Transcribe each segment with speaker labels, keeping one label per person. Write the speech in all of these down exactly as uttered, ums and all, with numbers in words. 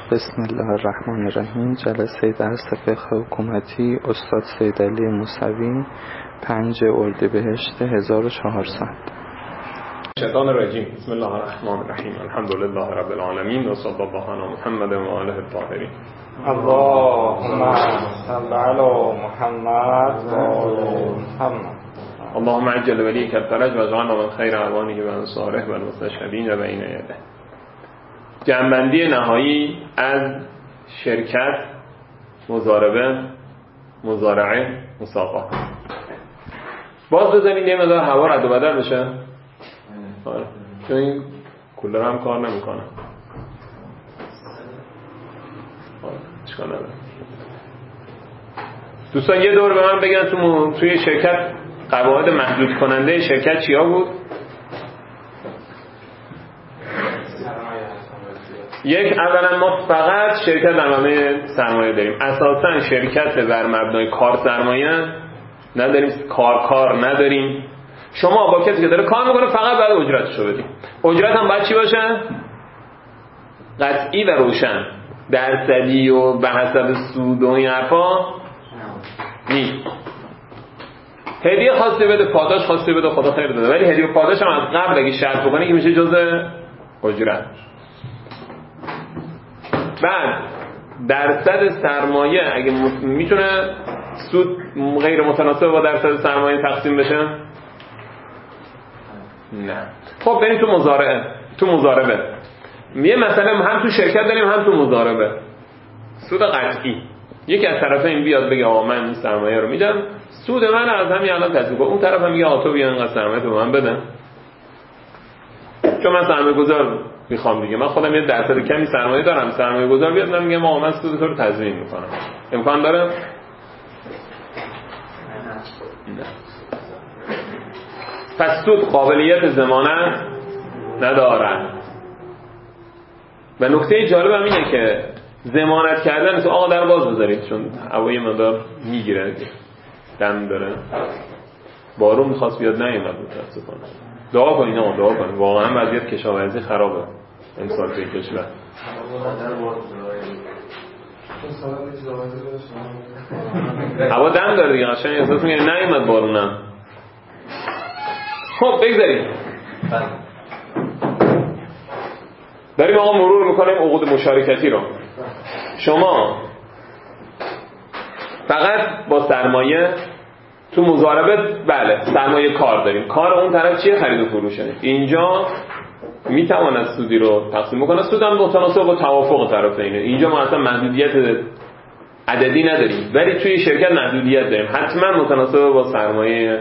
Speaker 1: بسم الله الرحمن الرحیم. جلسه درس فقه حکومتی استاد سیدعلی موسوی، پنج اردیبهشت هزار و چهارصد.
Speaker 2: شیطان الرجیم. بسم الله الرحمن الرحیم. الحمد لله رب العالمین و صلی الله علی محمد و آله الطاهرین.
Speaker 3: اللهم صل علی محمد و آل محمد.
Speaker 2: اللهم عجل ولیک الفرج و اجعلنا من خیر اعوانه و انصاره و المستشهدین و بین یده. جنبندی نهایی از شرکت، مضاربه، مزارعه، مساقات. باز بزنید یه مقدار هوا رد و بدل بشه. آره. چون این کولر هم کار نمیکنه. آره. اشکال نداره. دوستان یه دور به من بگن تو توی شرکت قواعد محدود کننده شرکت چیا بود؟ یک، اولا ما فقط شرکت در مبنای سرمایه داریم. اساسا شرکت بر مبنای کار سرمایه نداریم، کار کار نداریم. شما با کسی که داره کار میکنه فقط باید اجرتشو بدیم. اجرت هم باید چی باشه؟ قطعی و روشن، درصدی و به حسب سود و این حرفا نیست. هدیه خواستی بده، پاداش خواستی بده، خدا خیر داده، ولی هدیه و پاداش هم از قبل اگه شرط بکنی که میشه جزء اجرت. بعد درصد سرمایه اگه میتونه سود غیر متناسب با درصد سرمایه تقسیم بشه؟ نه. خب بریم تو مزارعه، تو مضاربه. یه مسئله هم تو شرکت داریم هم تو مضاربه. سود قطعی. یکی از طرفین بیاد بگه آقا من این سرمایه رو میدم، سود من از همین الان تصدیق کن. اون طرف هم میگه آقا تو بیا اینقدر سرمایه تو به من بده، چون من سرمایه گذار میخوام دیگه، من خودم یه درصد کمی سرمایه دارم، سرمایه گذار بیاد من میگم آقا من سود تو رو تضمین میکنم. امکان داره؟ نه. پس سود قابلیت ضمانت ندارد. و نکته جالب هم اینه که ضمانت کردن نیست آقا در باز بذارید چون هوای مدار میگیره، دم داره، بارون میخواست بیاد نیومد متاسفانه. دعا کنین آقا، دعا کنین، واقعا وضعیت کشاورزی خرابه امسال توی کشور. هوا دم داره دیگه، قشنگ احساس می‌کنی نیومد بارونم. خب بگذاریم. داریم آقا مرور میکنیم عقود مشارکتی رو. شما فقط با سرمایه تو مضاربه بله سرمایه کار داریم، کار اون طرف چیه؟ خرید و فروشه. اینجا میتواند سودی رو تقسیم بکنه، سود هم متناسب با توافق طرفینه. اینجا ما اصلا محدودیت عددی نداریم، ولی توی شرکت محدودیت داریم، حتما متناسب با سرمایه.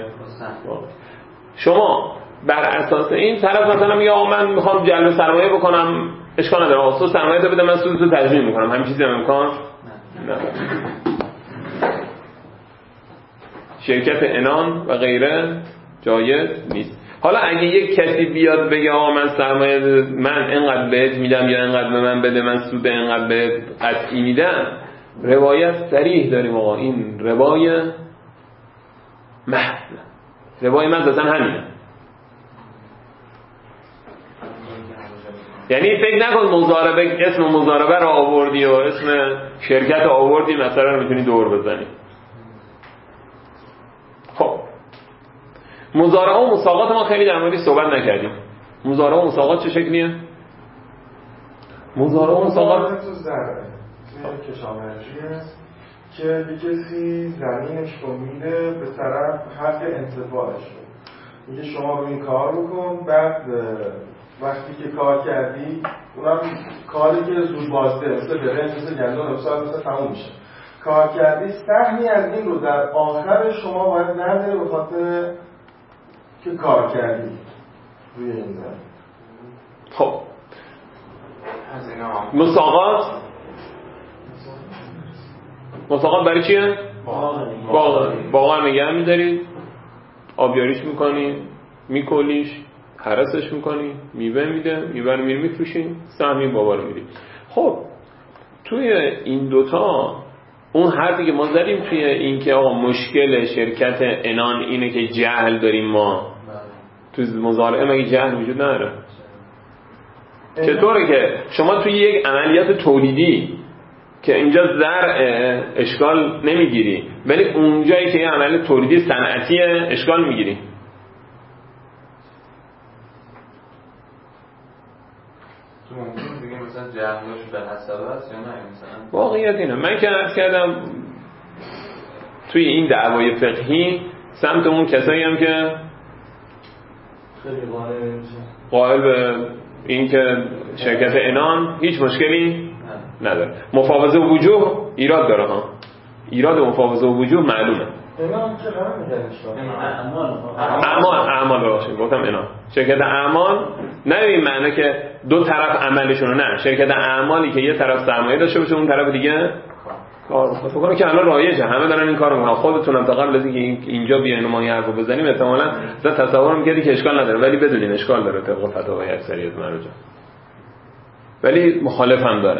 Speaker 2: شما بر اساس این طرف مثلا میگه آقا من میخوام جلب سرمایه بکنم، اشکال نداره آقا سرمایه تو بده من سود تو تضمین میکنم، همین چیزی هم امکان نداره. شرکت عنان و غیره جایز نیست. حالا اگه یک کسی بیاد بگه آقا من سرمایه من اینقدر بهت میدم یا اینقدر به من بده، من سود اینقدر بهت قطعی میدم، روایت صریح داریم آقا این ربای محض، ربای محض اصلا همینه. یعنی فکر نکن مضاربه اسم مضاربه رو آوردی و اسم شرکت رو آوردی مثلا رو میتونی دور بزنی. خب مزارعه و مساقات ما خیلی در موردش صحبت نکردیم. مزارعه و مساقات چه شکلیه؟ مزارعه و مساقات
Speaker 3: تو زرعه کشاورزیه که یه کسی زمینش رو میده به طرف حق انتفاعش رو میگه شما رو این کار بکن، بعد وقتی که کار کردی اونم کاری که زود بازده مثل برنج مثل گندم مثل مثل تموم میشه، کار کردی سهمی از این رو در آخر شما باید نده به خاطر که کار کردی روی این زمین.
Speaker 2: خب مساقات مساقات برای چیه؟ باغ باغ نگه می‌دارید، آبیاریش می‌کنی، می‌کلیش، حرسش می‌کنی، میوه میده، میوه رو می‌ری می‌فروشی، سهمی بابا رو می‌دی. خب توی این دوتا اون حرفی که ما زدیم توی این که آقا مشکل شرکت عنان اینه که جهل داریم ما تو مزارعه، مگه جهل وجود نداره؟ چطوره که شما توی یک عملیات تولیدی که اینجا زرع اشکال نمیگیری ولی اونجایی که یه عملیات تولیدی صنعتی اشکال میگیری؟
Speaker 4: تو ممکن دیگه مثلا جهلش به حسب است یا نه مثلا؟
Speaker 2: واقعیت اینه من که عرض کردم توی این دعوای فقهی سمت اون کسایی هم که
Speaker 4: خیلی
Speaker 2: قائل به این که شرکت انان هیچ مشکلی نداره. مفاوضه وجوه ایراد داره ها، ایراد مفاوضه وجوه معلومه.
Speaker 3: انان که قرار میگن
Speaker 4: اعمال
Speaker 2: اعمال اعمال باشه گفتم انان شرکت اعمال نه این معنی که دو طرف عملشون رو، نه شرکت اعمالی که یه طرف سرمایه داشته باشه اون طرف دیگه کار بکنه. فکر کنم که الان رایجه، همه دارن این کارو میکنن. خودتونم تا قبل از اینکه اینجا بیاین ما این حرفو بزنیم احتمالاً ز تصور میکردی که اشکال نداره، ولی بدونین اشکال داره طبق فتاوای اکثریت مراجع، ولی مخالف هم داره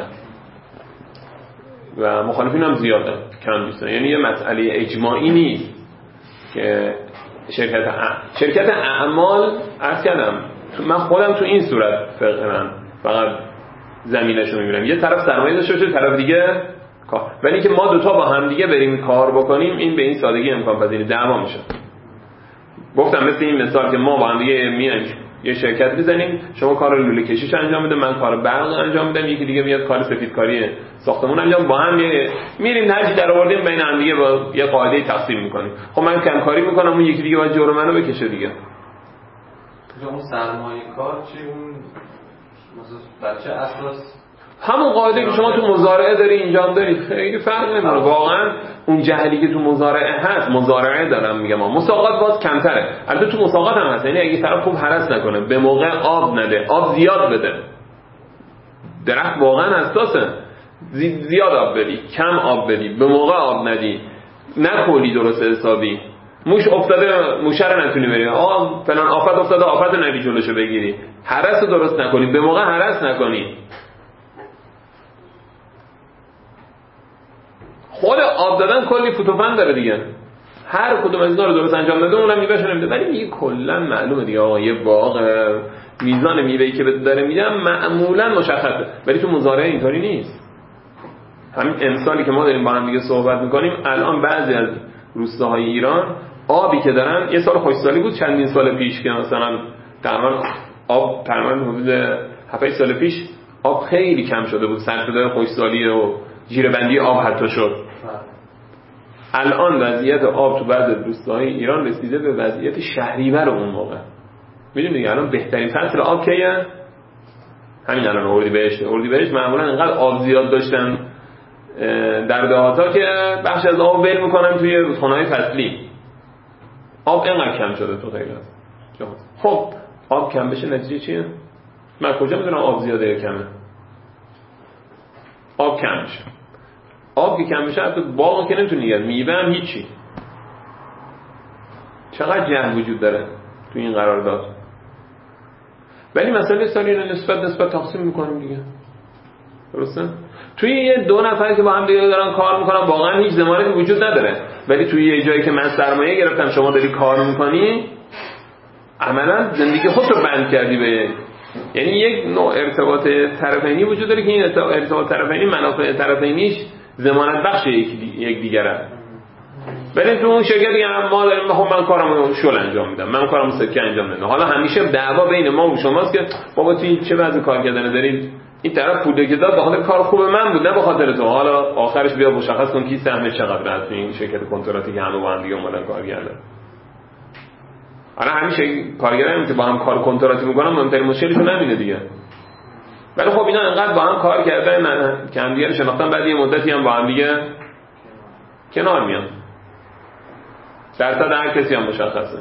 Speaker 2: و مخالفین هم زیاده کم نیستن. یعنی یه مسئله اجماعی نیست که شرکت ا... شرکت اعمال عرض کردم من خودم تو این صورت فقط فقط زمینشو میبینم، یه طرف سرمایه داشته باشه طرف دیگه کار، ولی که ما دوتا با هم دیگه بریم کار بکنیم این به این سادگی امکان پذیر دعوا میشه. گفتم مثل این مثال که ما با هم دیگه میایم یه شرکت بزنیم، شما کار لوله کشیش انجام بده، من کار برق انجام میدم، یکی دیگه میاد کار سفیدکاری ساختمون انجام، با هم میریم هرچی در آوردیم بین هم دیگه با یه قاعده تقسیم میکنیم. خب من کم کاری میکنم اون یکی دیگه باید جور منو بکشه دیگه.
Speaker 4: اون سرمایه کار چی، اون مثلا بر چه اساس؟
Speaker 2: همون قاعده که شما تو مزارعه داری اینجا هم داری، خیلی فرق نمیکنه. واقعا اون جهلی که تو مزارعه هست، مزارعه دارم میگم، مساقات باز کمتره. البته تو مساقات هم هست، یعنی اگه طرف خوب هرس نکنه، به موقع آب نده، آب زیاد بده، درخت واقعا حساسه، زیاد آب بدی، کم آب بدی، به موقع آب ندی، نکلی درست حسابی، موش افتاده موشه رو نتونی بری، آ فلان آفت افتاده آفت رو نری جلوشو بگیری، هرس رو درست نکنی، به موقع هرس نکنی. خود آب دادن کلی فوتوفن داره دیگه، هر کدوم از اینا رو درست انجام داده اونم میوهشو نمیده، ولی میگه کلا معلومه دیگه آقا یه باغ میزان میوه‌ای که داره میدم معمولا مشخصه، ولی تو مزارعه اینطوری نیست. همین امسالی که ما داریم با هم دیگه صحبت میکنیم الان بعضی از روستاهای ایران آبی که دارن، یه سال خشکسالی بود چندین سال پیش که مثلا تقریبا آب تقریبا حدود هفت سال پیش آب خیلی کم شده بود، سرشده خشکسالی و جیره‌بندی آب حتی شد. الان وضعیت آب تو بعض روستاهای ایران رسیده به وضعیت شهریور اون موقع. میدونی الان بهترین فصل آب کیه؟ همین الان اردیبهشت. اردیبهشت معمولا انقدر آب زیاد داشتن در دهاتا که بخش از آب ول میکنن توی رودخانه‌های فصلی. آب انقدر کم شده تو خیلی از جاها. خب آب کم بشه نتیجه چیه؟ من کجا میدونم آب زیاده یا کمه؟ آب کم میشه. آب که کم میشه حتی باغ که نمیتونی نگه، میوه هم هیچی. چقدر جهل وجود داره تو این قرارداد. ولی مسئله سالی رو نسبت نسبت تقسیم میکنیم دیگه، درسته؟ توی یه دو نفر که با هم دیگه دارن کار میکنن واقعا هیچ ضمانتی وجود نداره، ولی توی یه جایی که من سرمایه گرفتم شما داری کار میکنی، عملا زندگی خودت رو بند کردی به، یعنی یک نوع ارتباط طرفینی وجود داره که این ارتباط طرفینی منافع طرفینیش ضمانت بخش یک دیگره. ولی تو اون شرکت دیگه ما داریم خب من کارمو شل انجام میدم، من کارمو سکه انجام میدم. حالا همیشه دعوا بین ما و شماست که بابا تو این چه وضع کار کردن دارید، این طرف پول که داد به خاطر کار خوب من بود نه به خاطر تو. حالا آخرش بیا مشخص کن کی سهمش چقدر از این شرکت کنتراتی که همه با هم دیگه اومدن کار کردن. آره همیشه کارگرایی که با هم کار کنتراتی میکنن مهمترین مشکلشون همینه دیگه. ولی خب اینا انقدر با هم کار کردن که هم دیگه رو شناختن، بعد یه مدتی هم با هم دیگه کنار میان. درصد هر کسی هم مشخصه.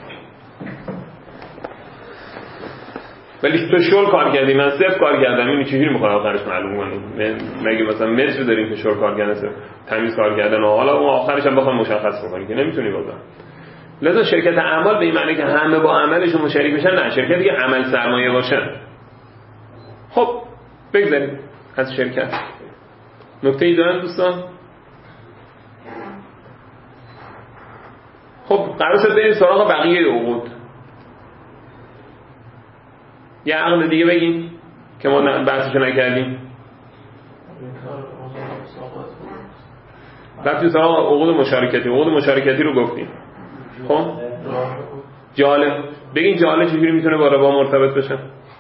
Speaker 2: ولی تو شل کار کردی من صفر کار کردم، اینو چجوری میخوام آخرش معلوم کنم؟ مگه مثلا متر داریم که شل کار کردن صفر تمیز کار کردن و حالا اون آخرش هم بخوام مشخص بکنی که نمیتونی بازم. لذا شرکت اعمال به این معنی که همه با عملشون مشارک بشن، نه، شرکتی که عمل سرمایه باشه. خب بگذاریم از شرکت. نکته ای دارن دوستان؟ خب قرار شد بریم سراغ بقیه عقود. یه عقد دیگه بگیم که ما بحثشو نکردیم؟ رفتیم سراغ عقود مشارکتی. عقود مشارکتی رو گفتیم. خب جاله بگین جاله چجوری میتونه با ربا مرتبط بشه؟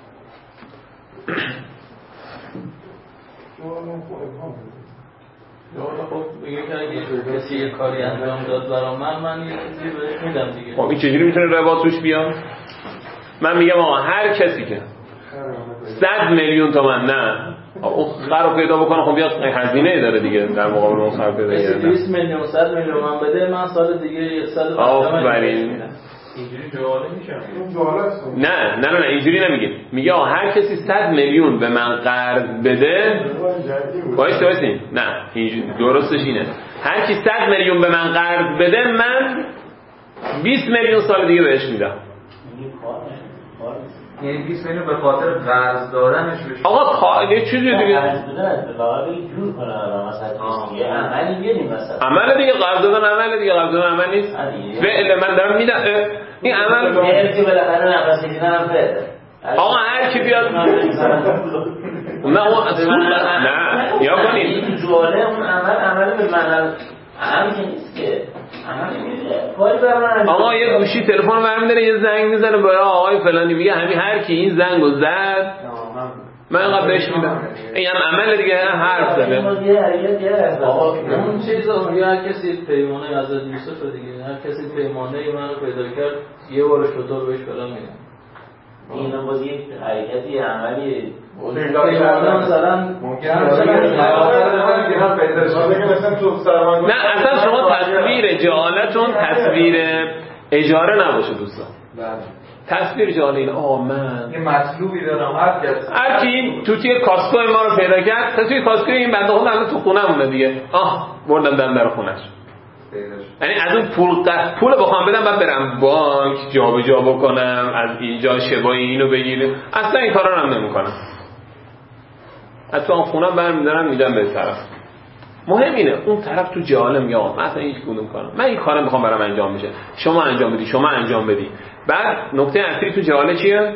Speaker 4: خب بگه که اگه کسی یه کاری انجام داد برای من من یه چیزی بهش میدم دیگه.
Speaker 2: خب این چجوری میتونه ربا توش بیاد؟ من میگم آقا هر کسی که صد میلیون تومان نه اون خر رو پیدا بکنه خب بیاد هزینه داره دیگه در مقابل اون خر پیدا کردن.
Speaker 4: بیست میلیون صد میلیون من بده من سال دیگه صد و پنجاه میلیون اینجوری جواله میشه.
Speaker 2: نه نه نه اینجوری نمیگیم. میگه آقا هر کسی صد میلیون به من قرض بده وایس وایسین نه اینجوری درستش اینه هر کی صد میلیون به من قرض بده من بیست میلیون سال دیگه بهش میدم.
Speaker 4: یعنی بیست میلیون به خاطر قرض دادنش بشه.
Speaker 2: آقا یه چیزی دیگه
Speaker 5: قرض دادن واقعا جور کنه مثلا دیگه عملی میگیم مثلا
Speaker 2: عمل دیگه قرض دادن عمل دیگه قرض دادن عمل نیست. فعل من دارم میدم این عمل
Speaker 5: هر کی بالاخره نفس کشیدن هم فعله.
Speaker 2: آقا هر کی بیاد نه اون اصول نه یا کنید
Speaker 5: این جواله اون عمل عمل به محل عملی که نیست که عملی میشه کاری برام.
Speaker 2: آقا یه گوشی تلفن رو برمی‌داره یه زنگ میزنه برای آقای فلانی میگه همین هر کی این زنگو زد من اینقدر بهش میدم. این هم عمل دیگه حرف زده.
Speaker 4: آقا اون چیزا یا هر کسی پیمانه از یوسف دیگه هر کسی پیمانه من رو پیدا کرد یه بار شطور بهش فلان میدم.
Speaker 5: این باز یک حرکتی عملی
Speaker 4: پیمانه مثلا ممکنه
Speaker 2: نه اصلا شما تصویر جعالتون تصویر اجاره نباشه دوستان. تصویر جعاله این آه من
Speaker 4: یه مطلوبی دارم هر کس
Speaker 2: هر کی تو توی کاسکو ما رو پیدا کرد تصویر کاسکو این بنده خدا الان تو خونه‌مونه دیگه آه بردم دم در خونه‌اش. یعنی از اون پول قط پول بخوام بدم بعد برم بانک جابجا بکنم از اینجا شبای اینو بگیرم اصلا این کارا رو هم نمی‌کنم. حتی اون خونم برمی‌دارم میدم به طرف. مهم اینه اون طرف تو جهاله میگه من اصلا هیچ کدوم کارم من این کارو میخوام برام انجام بشه شما انجام بدی شما انجام بدی. بعد نکته اصلی تو جهاله چیه؟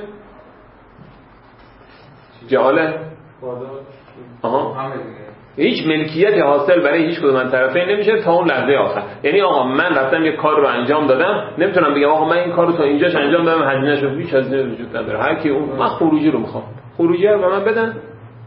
Speaker 2: جهاله آها هیچ ملکیتی حاصل برای هیچ کدوم از طرفین نمیشه تا اون لحظه آخر. یعنی آقا من رفتم یه کار رو انجام دادم نمیتونم بگم آقا من این کارو تا اینجاش انجام دادم هزینه‌اش رو هیچ هزینه وجود نداره. هر کی اون من خروجی رو میخوام خروجی رو به من بدن.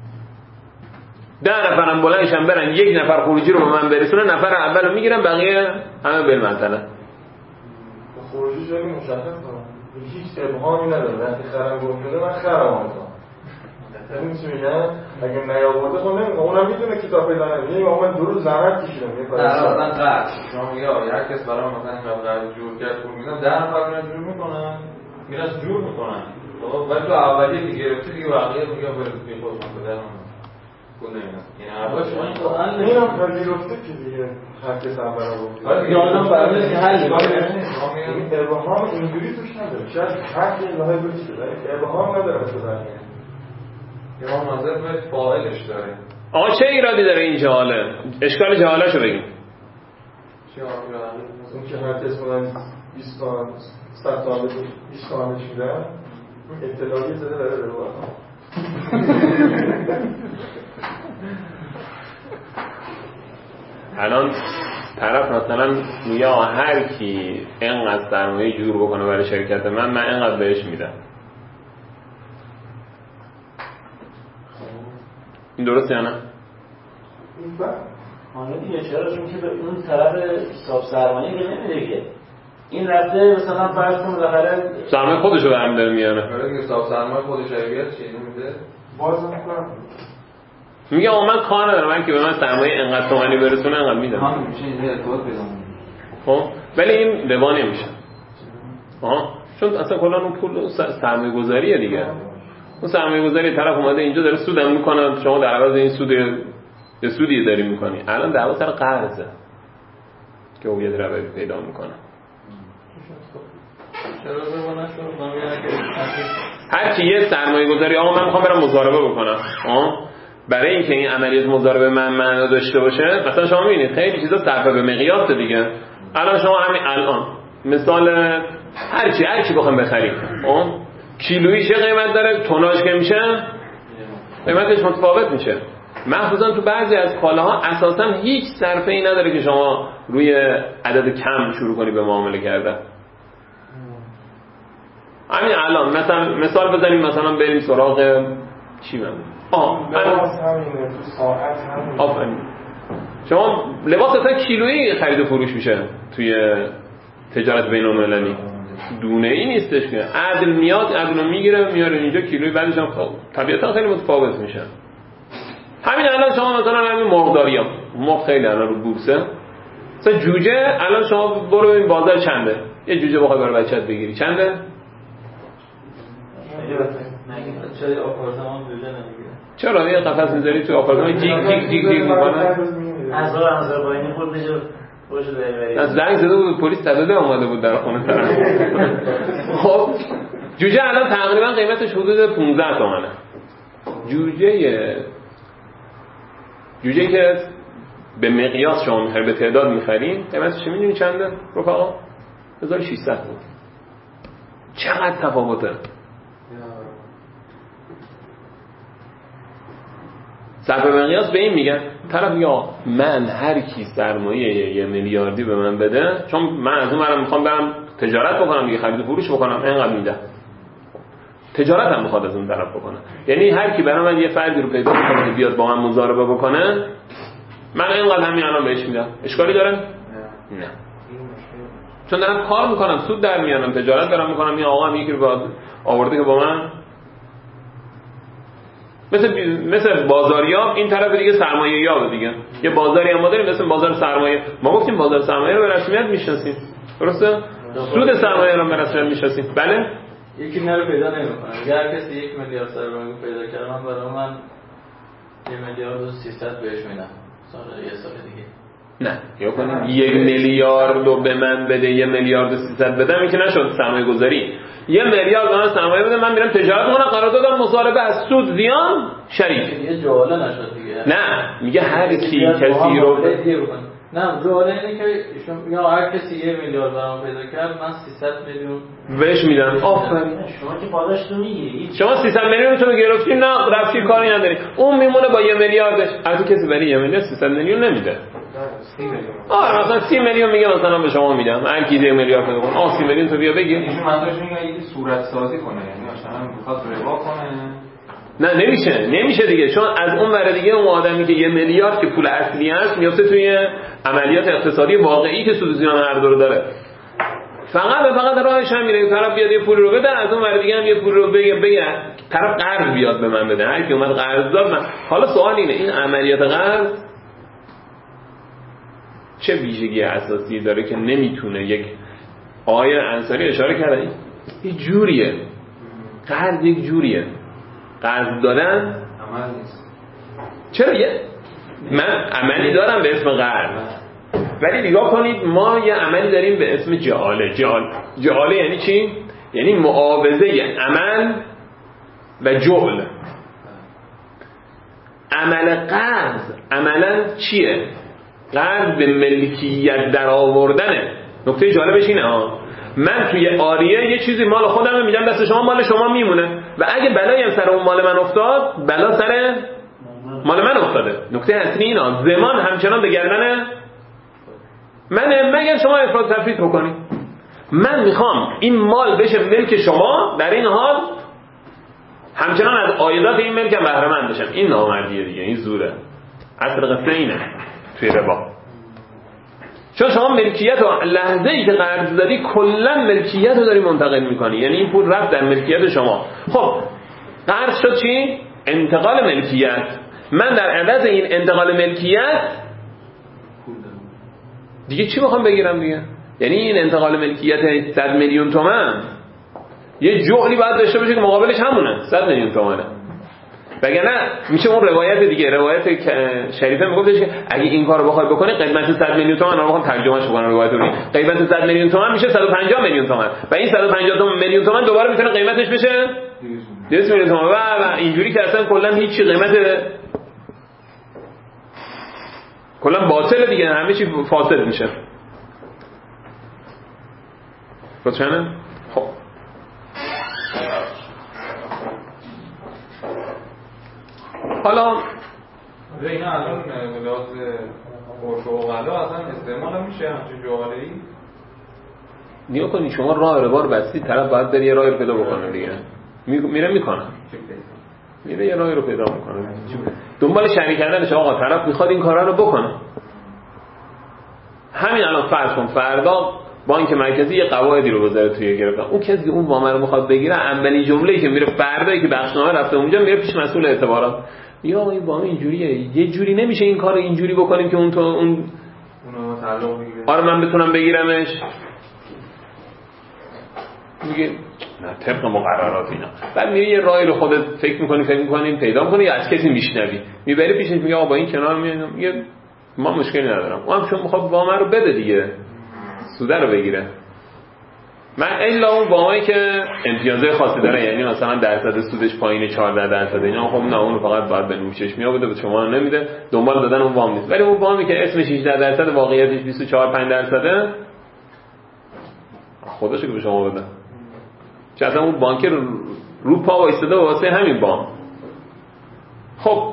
Speaker 2: ده نفرم بلندشن برن یک نفر خروجی رو به من برسونه نفر اولو میگیرم بقیه همه بالمنطقه.
Speaker 3: خروجی جایی مشخص کنم هیچ ابهامی نداره. وقتی خرم گم شده من خرم آمدم این چی میگن اگه نیاورده خب نمیگه اونم میدونه کتاب پیدا نمیگه آقا من دو روز زحمت کشیدم یه کاری
Speaker 4: اصلا قرض شما میگه هر کس برام مثلا اینقدر قرض جور کرد پول میدم ده نفر میرن جور میکنن میرن جور میکنن خب ولی تو اولیه دیگه گرفتی دیگه بقیه میگه برید بی خود من بدم کل نمیدونم این حرفا شما این تو حل
Speaker 3: اینم پذیرفته که دیگه هر کس هم برام گفت
Speaker 4: ولی یادم برای که حل
Speaker 3: این ابهام اینجوری توش نداره شاید حق الهی بشه ولی ابهام نداره مثلا
Speaker 4: یا نظر به فاعلش داره.
Speaker 2: آقا چه ایرادی داره این جهاله؟ اشکال جهاله‌شو بگیم.
Speaker 4: چه ایرادی؟
Speaker 3: اون که هر کس مدن بیست تومن صد تومن بیست تومنش میدن اطلاعی زده داره به رو
Speaker 2: الان طرف مثلا میگه هر کی اینقدر سرمایه جور بکنه برای شرکت من من اینقدر بهش میدم. این درسته یا نه؟
Speaker 3: این بحث
Speaker 5: حالا دیگه چرا چون که به اون طرف حساب سرمایه که نمیده که این رفته مثلا فرض کن بالاخره
Speaker 2: سرمایه خودشو برمی‌داره میاره.
Speaker 4: آره دیگه حساب سرمایه خودش بیاد چی میده؟
Speaker 3: باز میکنم
Speaker 2: میگه آقا من کار ندارم من که به من سرمایه انقدر تومانی برسونه انقدر میدم.
Speaker 4: هم میشه این ارتباط پیدا
Speaker 2: خب ولی این ربا نمیشه. آها چون اصلا کلا اون پول سرمایه گذاریه دیگه. اون سرمایه گذاری طرف اومده اینجا داره سودم میکنه شما در عوض این سود یه سودی داری میکنی. الان دعوا سر قرضه که اون یه روی پیدا میکنه. هر کی یه سرمایه گذاری آقا من میخوام برم مضاربه بکنم آه برای اینکه این عملیات مضاربه من معنا داشته باشه مثلا شما میبینید خیلی چیزا صرف به مقیاس دیگه. الان شما همین الان مثال هر چی هر چی بخوام بخرید آه کیلویی چه قیمت داره توناژ که میشه قیمتش متفاوت میشه. مخصوصا تو بعضی از کالاها اساسا هیچ صرفه‌ای نداره که شما روی عدد کم شروع کنی به معامله کردن. همین الان مثلا مثال بزنیم، مثلا بریم سراغ چی من آه
Speaker 3: لباس همینه، تو ساعت همینه.
Speaker 2: آفرین. شما لباس اصلا کیلویی خرید و فروش میشه توی تجارت بین‌المللی، دونه ای نیستش که عدل میاد عدل میگیره میاره اینجا کیلویی، بعدش هم خب طبیعتا خیلی متفاوت میشه. همین الان شما مثلا همین مرغداری هم مرغ خیلی الان رو بورسه، مثلا جوجه الان شما برو این بازار چنده، یه جوجه بخوای برای بچت بگیری چنده؟
Speaker 5: چرا آپارتمان جوجه نمیگیره؟
Speaker 2: چرا یه قفس میذاری تو آپارتمان جیگ جیگ جیگ جیگ میکنه؟
Speaker 5: هزار هزار باینی خود بشه باشه بری.
Speaker 2: از زنگ زده بود پلیس تداده اومده بود در خونه طرف. خب جوجه الان تقریبا قیمتش حدود پانزده تومنه. جوجه جوجه که به مقیاس شما میخرید به تعداد میخرین قیمتش میدونی چنده رفقا؟ هزار و ششصد بود. چقدر تفاوته. صرف مقیاس به این میگن طرف یا من هر کی سرمایه یه میلیاردی به من بده، چون من از اون برم میخوام برم تجارت بکنم دیگه، خرید و فروش بکنم، اینقدر میده. تجارت هم میخواد از اون طرف بکنه، یعنی هر کی برای من یه فردی رو پیدا کنه که بیاد با من مضاربه بکنه، من اینقدر همین الان بهش میدم. اشکالی داره؟ نه. چون دارم کار میکنم، سود در میارم، تجارت دارم میکنم. این آقا هم یکی رو آورده که با من مثل مثل بازاریاب، این طرف دیگه سرمایه یاب دیگه. یه بازاری هم ما داریم مثل بازار سرمایه. ما گفتیم بازار سرمایه رو به رسمیت میشناسیم، درسته؟ سود سرمایه رو به رسمیت میشناسیم. بله؟
Speaker 4: یکی اینا رو پیدا نمی‌کنه. اگر کسی یک میلیارد سرمایه پیدا کرده، من برای من یک میلیارد و سیصد بهش میدم. سال یه سال دیگه.
Speaker 2: نه، یا کنیم یک میلیارد رو به من بده، یک میلیارد و سیصد بدم، این که نشد سرمایه گذاری. یه میلیارد من سرمایه بده، من میرم تجارت کنم، قرار دادم مصاربه از سود زیان شریک.
Speaker 4: یه جواله نشد دیگه.
Speaker 2: نه، میگه هر کی کسی رو
Speaker 4: نه جواله اینه که ایشون یا هر کسی یه میلیارد برام پیدا کرد، من سیصد میلیون
Speaker 2: بهش میدم. آفرین.
Speaker 5: شما که پاداش تو میگیری.
Speaker 2: شما سیصد میلیون تو گرفتی، نه رفتی کاری نداری. اون میمونه با یه میلیاردش. هر کسی برای یه میلیارد سیصد میلیون نمیده. آره مثلا سی میلیون میگه مثلا به شما میدم، هر کی یه میلیارد پیدا کنه، آ سی میلیون تو بیا بگیر.
Speaker 4: ایشون منظورش اینه یکی صورت سازی کنه، یعنی مثلا میخواد ربا کنه.
Speaker 2: نه نمیشه، نمیشه دیگه، چون از اون ور دیگه اون آدمی که یه میلیارد که پول اصلی هست میفته توی عملیات اقتصادی واقعی که سود زیان هر دور داره. فقط به فقط راهش هم میره طرف بیاد یه پول رو بده، از اون ور دیگه هم یه پول رو بگه بگه طرف قرض بیاد به من بده. هر کی اومد قرض داد من. حالا سوال اینه این عملیات قرض چه ویژگی اساسی داره که نمیتونه یک آقای انصاری اشاره کرده این جوریه، قرض یک جوریه، قرض دادن
Speaker 4: عمل نیست.
Speaker 2: چرا یه من عملی دارم به اسم قرض، ولی نگاه کنید ما یه عملی داریم به اسم جعاله. جعاله جعاله یعنی چی؟ یعنی معاوضه عمل و جعل. عمل قرض عملا چیه؟ قرض به ملکیت در آوردنه. نکته جالبش اینه ها، من توی آریه یه چیزی مال خودم میدم دست شما، مال شما میمونه و اگه بلایی هم سر اون مال من افتاد، بلا سر مال من افتاده. نکته اصلی اینه زمان همچنان به گردن منه مگر شما افراد تفرید بکنید. من میخوام این مال بشه ملک شما، در این حال همچنان از عایدات این ملکم بهره مند بشم. این نامردیه دیگه، این زوره. اصل قصه اینه توی ربا. چون شما ملکیت رو لحظه ای که قرض دادی کلا ملکیت رو داری منتقل میکنی، یعنی این پول رفت در ملکیت شما. خب قرض شد چی؟ انتقال ملکیت. من در عوض این انتقال ملکیت دیگه چی میخوام بگیرم دیگه؟ یعنی این انتقال ملکیت صد میلیون تومان یه جعلی باید داشته باشه که مقابلش همونه صد میلیون تومانه. وگرنه میشه اون روایت دیگه، روایت شریفه میگفتش که اگه این کارو بخوای بکنی قیمت صد میلیون تومان، رو بخوام ترجمهش بکنم روایت رو، قیمت صد میلیون تومان میشه صد و پنجاه میلیون تومان و این صد و پنجاه میلیون تومان دوباره میتونه قیمتش بشه دویست میلیون تومان و و اینجوری که اصلا کلا هیچ قیمت کلا باطل دیگه، همه چی فاسد میشه. روشنه؟ خب حالا
Speaker 4: اینا الان لحاظ عرف و عقلا اصلا استعمال میشه همچین جوهره‌ای؟
Speaker 2: نیا کنی شما راه ربا رو بستی، طرف باید بره یه راهی رو پیدا بکنه دیگه. میره میکنه میره یه راهی رو پیدا میکنه، دنبال شریک کردنش. آقا طرف میخواد این کارا رو بکنه. همین الان فرض کن فردا بانک مرکزی یه قواعدی رو بذاره توی گرفتن، اون کسی که اون وام رو میخواد بگیره، اولین جمله‌ای که میره فردایی که بخشنامه رفته اونجا، میره پیش مسئول اعتبارات، یا این وام اینجوریه، یه جوری نمیشه این کارو اینجوری بکنیم که اون تو اون
Speaker 4: اونو تعلق بگیره،
Speaker 2: آره من بتونم بگیرمش. میگه نه طبق مقررات اینا. بعد میگه یه راهی رو خودت فکر میکنی فکر میکنی پیدا میکنی یا از کسی میشنوی، میبری پیشش میگه آقا با این کنار میام، میگه ما مشکلی ندارم، اون هم چون میخواد وام رو بده دیگه، سوده رو بگیره. من الا اون وامایی که امتیازهای خاصی داره، یعنی مثلا درصد سودش پایین چهارده درصد اینا، خب نه اون فقط باید به نوشش میابده، به شما نمیده، دنبال دادن اون وام نیست. ولی اون وامی که اسمش هجده درصد واقعیتش بیست و چهار پنج درصده، خودشه که به شما بده. چه اصلا اون بانک رو, رو پا وایستاده واسه همین وام. خب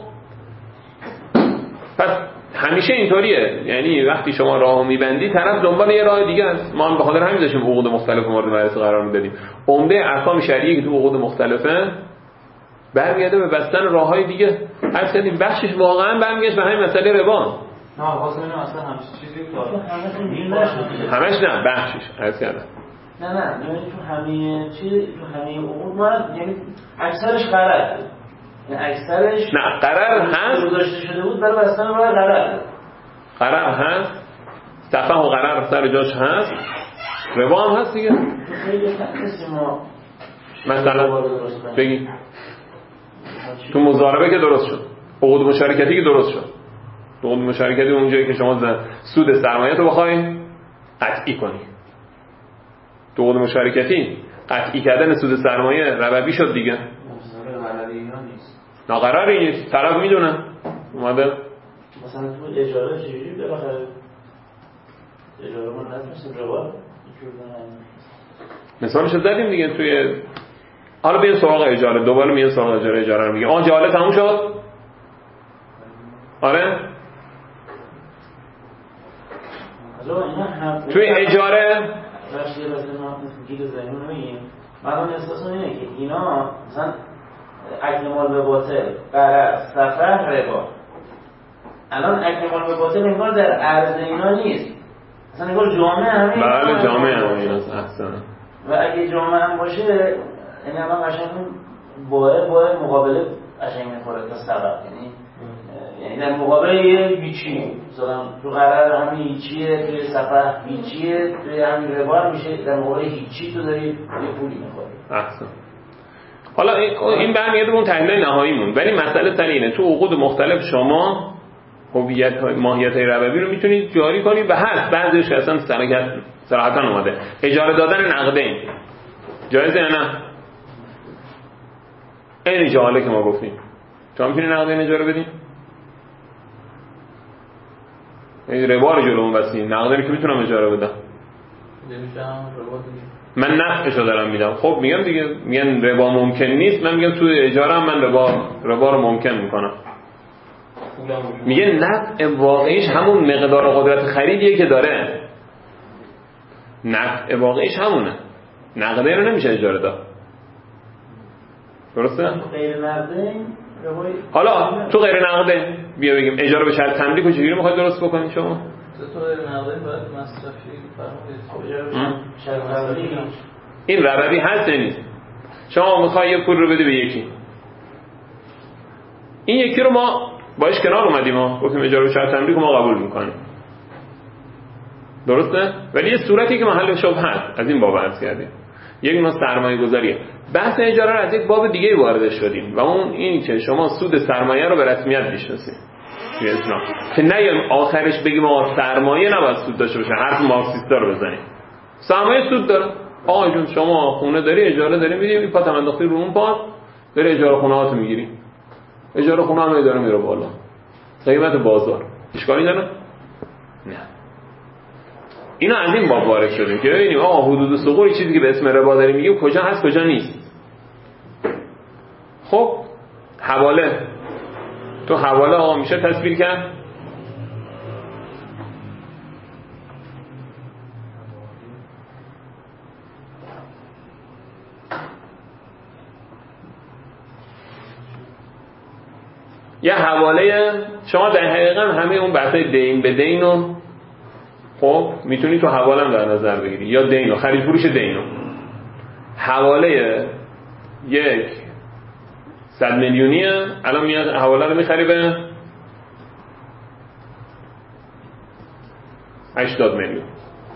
Speaker 2: پس همیشه اینطوریه، یعنی وقتی شما راهو میبندی طرف دنبال یه راه دیگه است. ما هم به خاطر همین داشتیم عقود مختلف مورد بررسی قرار میدادیم. عمده احکام شرعی که تو عقود مختلفه برمیگرده به بستن راههای دیگه. هر سری بخشش واقعا برمیگشت به همین مسئله ربا.
Speaker 4: نه واسه اینو اصلا همش چیزی که
Speaker 2: همش نه بخشش عرض کردم.
Speaker 5: نه نه یعنی تو همه چی تو همه عقود ما یعنی اکثرش غلطه، یعنی اکثرش
Speaker 2: نه قرار هست
Speaker 5: گذاشته شده بود برای بستن راه غلط.
Speaker 2: قرار هست، صفحه و قرار سر جاش هست، ربا هم هست دیگه.
Speaker 5: خیلی کسی ما
Speaker 2: مثلا بگی تو مضاربه که درست شد، عقود مشارکتی که درست شد، عقود مشارکتی اونجایی که شما سود سرمایه رو بخوای قطعی کنی، تو عقود مشارکتی قطعی کردن سود سرمایه ربوی شد دیگه. نه قراری نیست، طرف میدونه اومده.
Speaker 5: مثلا تو اجاره چجوری بالاخره اجاره ما نمیشه ربا
Speaker 2: مثالشو زدیم دیگه توی. حالا بیاین سراغ اجاره، دوباره میان سراغ اجاره. اجاره رو میگه آن جاله تموم شد. آره توی اجاره
Speaker 5: رشته مثلا گیر ذهنی رو میگیم، من احساس اینه که اینا مثلا اکل مال به باطل، قرض، سفر، ربا. الان اکل مال به باطل انگار در عرض اینا نیست، مثلا انگار جامعه همه.
Speaker 2: بله جامعه همه ایناست. احسن.
Speaker 5: و اگه جامعه هم باشه یعنی الان قشنگ باید باید مقابله قشنگ میخوره تا سبب، یعنی یعنی در مقابل یه هیچی، مثلا تو قرار همین هیچیه، توی سفر هیچیه، توی همین ربا میشه در مقابل هیچی تو داری یه پولی میخوری.
Speaker 2: احسن. حالا این برمیگرده به اون تحلیل نهاییمون، ولی مسئله سر اینه تو عقود مختلف شما هویت ماهیت‌های ربوی رو میتونید جاری کنید و هست بعضیش اصلا صراحتاً اومده اجاره دادن نقدین جایزه یا نه؟ این جاله که ما گفتیم شما میتونید نقدین اجاره بدین؟ این ربا رو جلومون بستین، نقدینی که میتونم اجاره بدم، من نفعشو دارم میدم. خب میگم دیگه، میگن ربا ممکن نیست، من میگم توی اجاره هم من ربا ربا رو ممکن میکنم. میگه نفع واقعیش همون مقدار قدرت خریدیه که داره، نفع واقعیش همونه، نقدین رو نمیشه اجاره داد. درسته؟
Speaker 5: غیر نقدین
Speaker 2: حالا تو غیر نقدین بیا بگیم اجاره به شرط تملیک رو چجوری میخواید درست بکنید شما؟
Speaker 4: تو غیر نقدین باید مصرفی فرمایید.
Speaker 2: این ربوی هست نیست؟ شما میخوای یه پول رو بدی به یکی، این یکی رو ما باش کنار اومدیم، ما گفتیم اجاره به شرط تملیک رو ما قبول میکنیم، درسته؟ ولی یه صورتی که محل شبهه هست، از این باب عرض کردیم، یک نوع سرمایه گذاریه. بحث اجاره رو از یک باب دیگه وارد شدیم و اون این که شما سود سرمایه رو به رسمیت بشناسید توی اسلام، که نه آخرش بگیم آقا سرمایه نباید سود داشته باشه، حرف مارکسیستا رو بزنیم. سرمایه سود داره. آقا جون شما خونه داری اجاره داری میدی، این پات انداختی رو اون پات داری اجاره خونه هاتو میگیری، اجاره خونه هم داره میره بالا، قیمت بازار اشکالی داره؟ نه. اینا از این باب وارد شدیم که ببینیم آقا حدود ثغور چیزی که به اسم ربا داریم میگیم کجا هست کجا نیست. خب حواله تو حواله آقا میشه تصویر کرد؟ یه حواله شما در حقیقت همه اون بحثای دین به دین رو خب میتونی تو حواله هم در نظر بگیری، یا دین رو خرید فروش دین رو. حواله یک صد میلیونیه، الان میاد حواله رو میخری به هشتاد میلیون.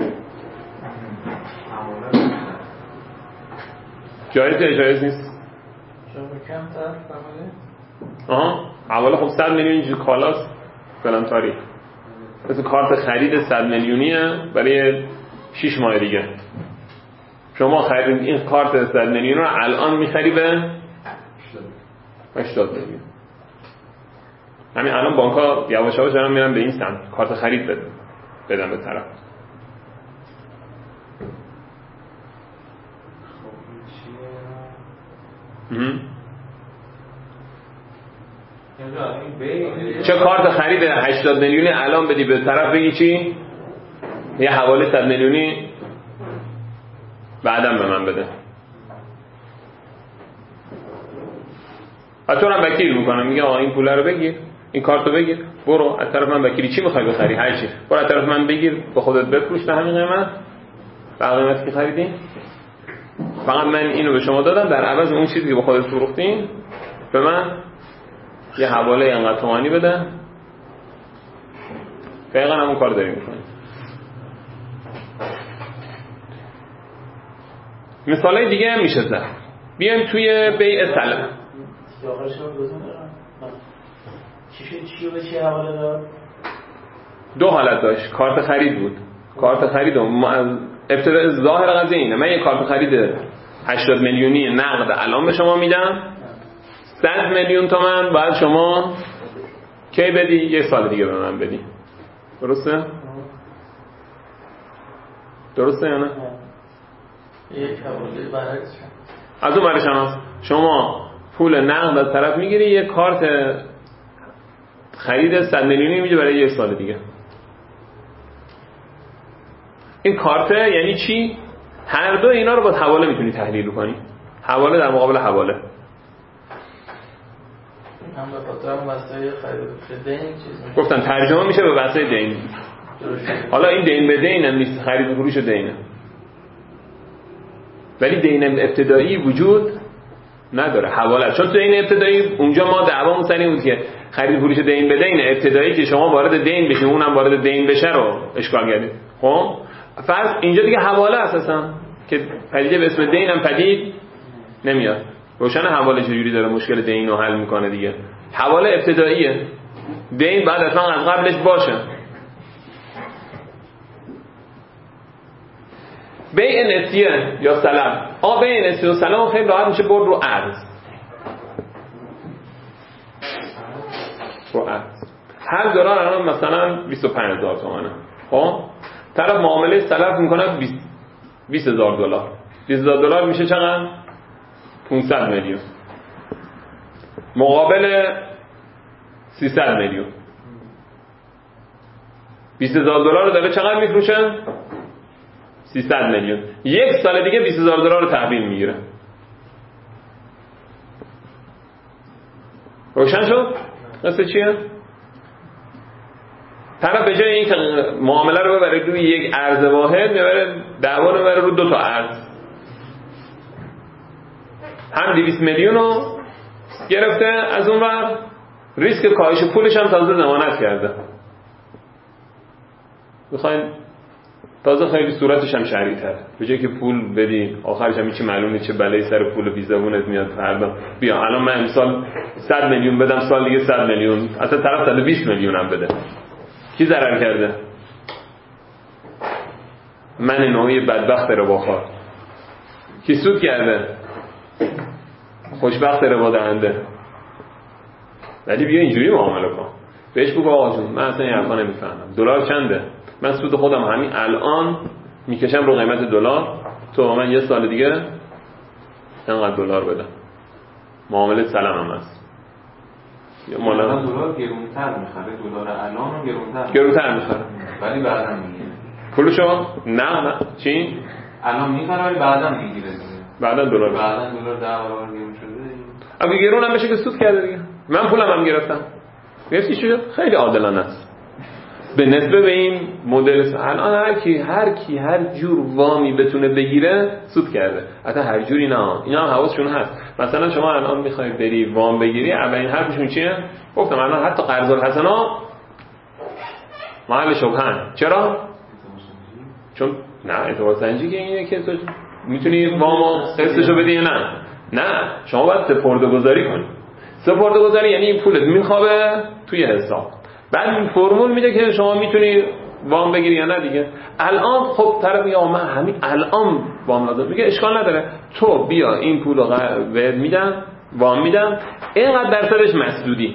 Speaker 2: جایزه جایز نیست؟
Speaker 5: کم طرف حواله؟
Speaker 2: آها حواله خب صد میلیون اینجور کالاست فلان تاریخ، مثل کارت خرید صد میلیونیه برای شش ماه دیگه. شما خرید این کارت صد میلیون رو الان میخری به هشتاد میلیون. همین الان بانک‌ها یواش یواش دارن میرن به این سمت، کارت خرید بدن بدن به طرف. چه کارت خرید هشتاد میلیونی الان بدی به طرف بگی چی؟ یه حواله صد میلیونی بعدم به من بده. حتی هم وکیل میکنم، میگه آقا این پول رو بگیر، این کارت رو بگیر، برو از طرف من وکیلی چی میخوای بخری؟ هر چی، برو از طرف من بگیر، به خودت بفروش به همین قیمت، به قیمتی که خریدین. فقط من اینو به شما دادم، در عوض اون چیزی که به خودت فروختین به من یه حواله اینقدر تومانی بده. دقیقا همون کار داریم میکنیم. مثالای دیگه هم میشه زد. بیایم توی بیع سلم.
Speaker 5: چی به چی حواله داد؟
Speaker 2: دو حالت داشت. کارت خرید بود. کارت خرید ابتدا ظاهر قضیه اینه، من یه کارت خرید هشتاد میلیونی نقد الان به شما میدم، صد میلیون تومان باید شما کی بدی؟ یه سال دیگه به من بدی. درسته؟ درسته یا نه؟
Speaker 5: یک حواله برعکس.
Speaker 2: از اون برش هم شما پول نقد از طرف میگیری، یه کارت خرید صد میلیونی میده برای یه سال دیگه. این کارت یعنی چی؟ هر دو اینا رو با حواله میتونی تحلیل کنی. حواله در مقابل حواله.
Speaker 5: هم به خاطر مسئله خرید دین چیز میشه.
Speaker 2: گفتن ترجمه میشه به مسئله دین. حالا این دین به دین هم نیست، خرید و فروش دینه. ولی دین ابتدایی وجود نداره، حواله. چون تو این ابتدایی اونجا ما دعوامون سر این بود که خرید فروش دین به دین ابتدایی که شما وارد دین بشی اونم وارد دین بشه رو اشکال کردید. خب فرض اینجا دیگه حواله اساسا که پدیده به اسم دین هم پدید نمیاد. روشن حواله چجوری داره مشکل دین رو حل میکنه دیگه. حواله ابتداییه، دین بعد اصلا از قبلش باشه. بیع نسیه یا سلم. آقا بیع نسیه و سلم خیلی راحت میشه برد رو ارز. رو ارز. هر دلار الان مثلا بیست و پنج هزار تومانه. خب طرف معامله سلف میکنه بیست هزار دلار. بیست هزار دلار میشه چقدر؟ پانصد میلیون. مقابل سیصد میلیون. بیست هزار دلار رو داره چقدر میفروشه؟ سیصد میلیون. یک سال دیگه بیست هزار دلار رو تحویل میگیره. روشن شد؟ قصه چیه؟ طرف به جای اینکه معامله رو ببره روی یک ارز واحد میبره دعوا رو ببره رو دو تا ارز. هم دویست میلیون رو گرفته، از اون ور ریسک کاهش پولش هم تازه ضمانت کرده. میخواین تازه خیلی صورتش هم شریع تر، به جای که پول بدی آخرش هم هیچی معلوم نیست چه بلایی سر پول بی زبونت میاد فردا. بیا الان من امسال صد میلیون بدم، سال دیگه صد میلیون، اصلا طرف صد و بیست میلیون هم بده. کی ضرر کرده؟ من نوعی بدبخت رباخوار. کی سود کرده؟ خوشبخت ربا دهنده. ولی بیا اینجوری معامله کن، بهش بگو آقا جون من اصلا این حرفا نمیفهمم، دلار چنده؟ من سود خودم همین الان میکشم رو قیمت دلار، تو من یه سال دیگه اینقدر دلار بدم. معامله سلام هم هست. یا مال
Speaker 4: دلار گرونتر میخره، دلار الان رو گرونتر
Speaker 2: گرونتر میخره
Speaker 4: ولی بعدا میگیره
Speaker 2: پولشو. نه نه چی
Speaker 4: الان میخره ولی بعدا میگیره،
Speaker 2: بعدا دلار
Speaker 4: بعدا دلار ده برابر گرون شده.
Speaker 2: اگه گرون هم بشه که سود کرده دیگه. من پولم هم گرفتم، گرفتی شده، خیلی عادلانه است به نسبت به این مدل. الان هر کی هر کی هر جور وامی بتونه بگیره سود کرده، حتی هر جوری نه. اینا هم حواسشون هست. مثلا شما الان میخوای بری وام بگیری، اولین حرفشون چیه؟ گفتم الان حتی قرض الحسنا محل شبهه. چرا؟ چون نه اعتبار سنجی که اینه که تو میتونی وامو قسطشو بدی یا نه. نه، شما باید سپرده‌گذاری کنی. سپرده‌گذاری یعنی این پولت میخوابه توی حساب، بعد این فرمول میده که شما میتونی وام بگیری یا نه دیگه. الان خب طرف میگه من همین الان وام لازم، میگه اشکال نداره، تو بیا این پولو ورد میدم، وام میدم، اینقدر درصدش مسدودی.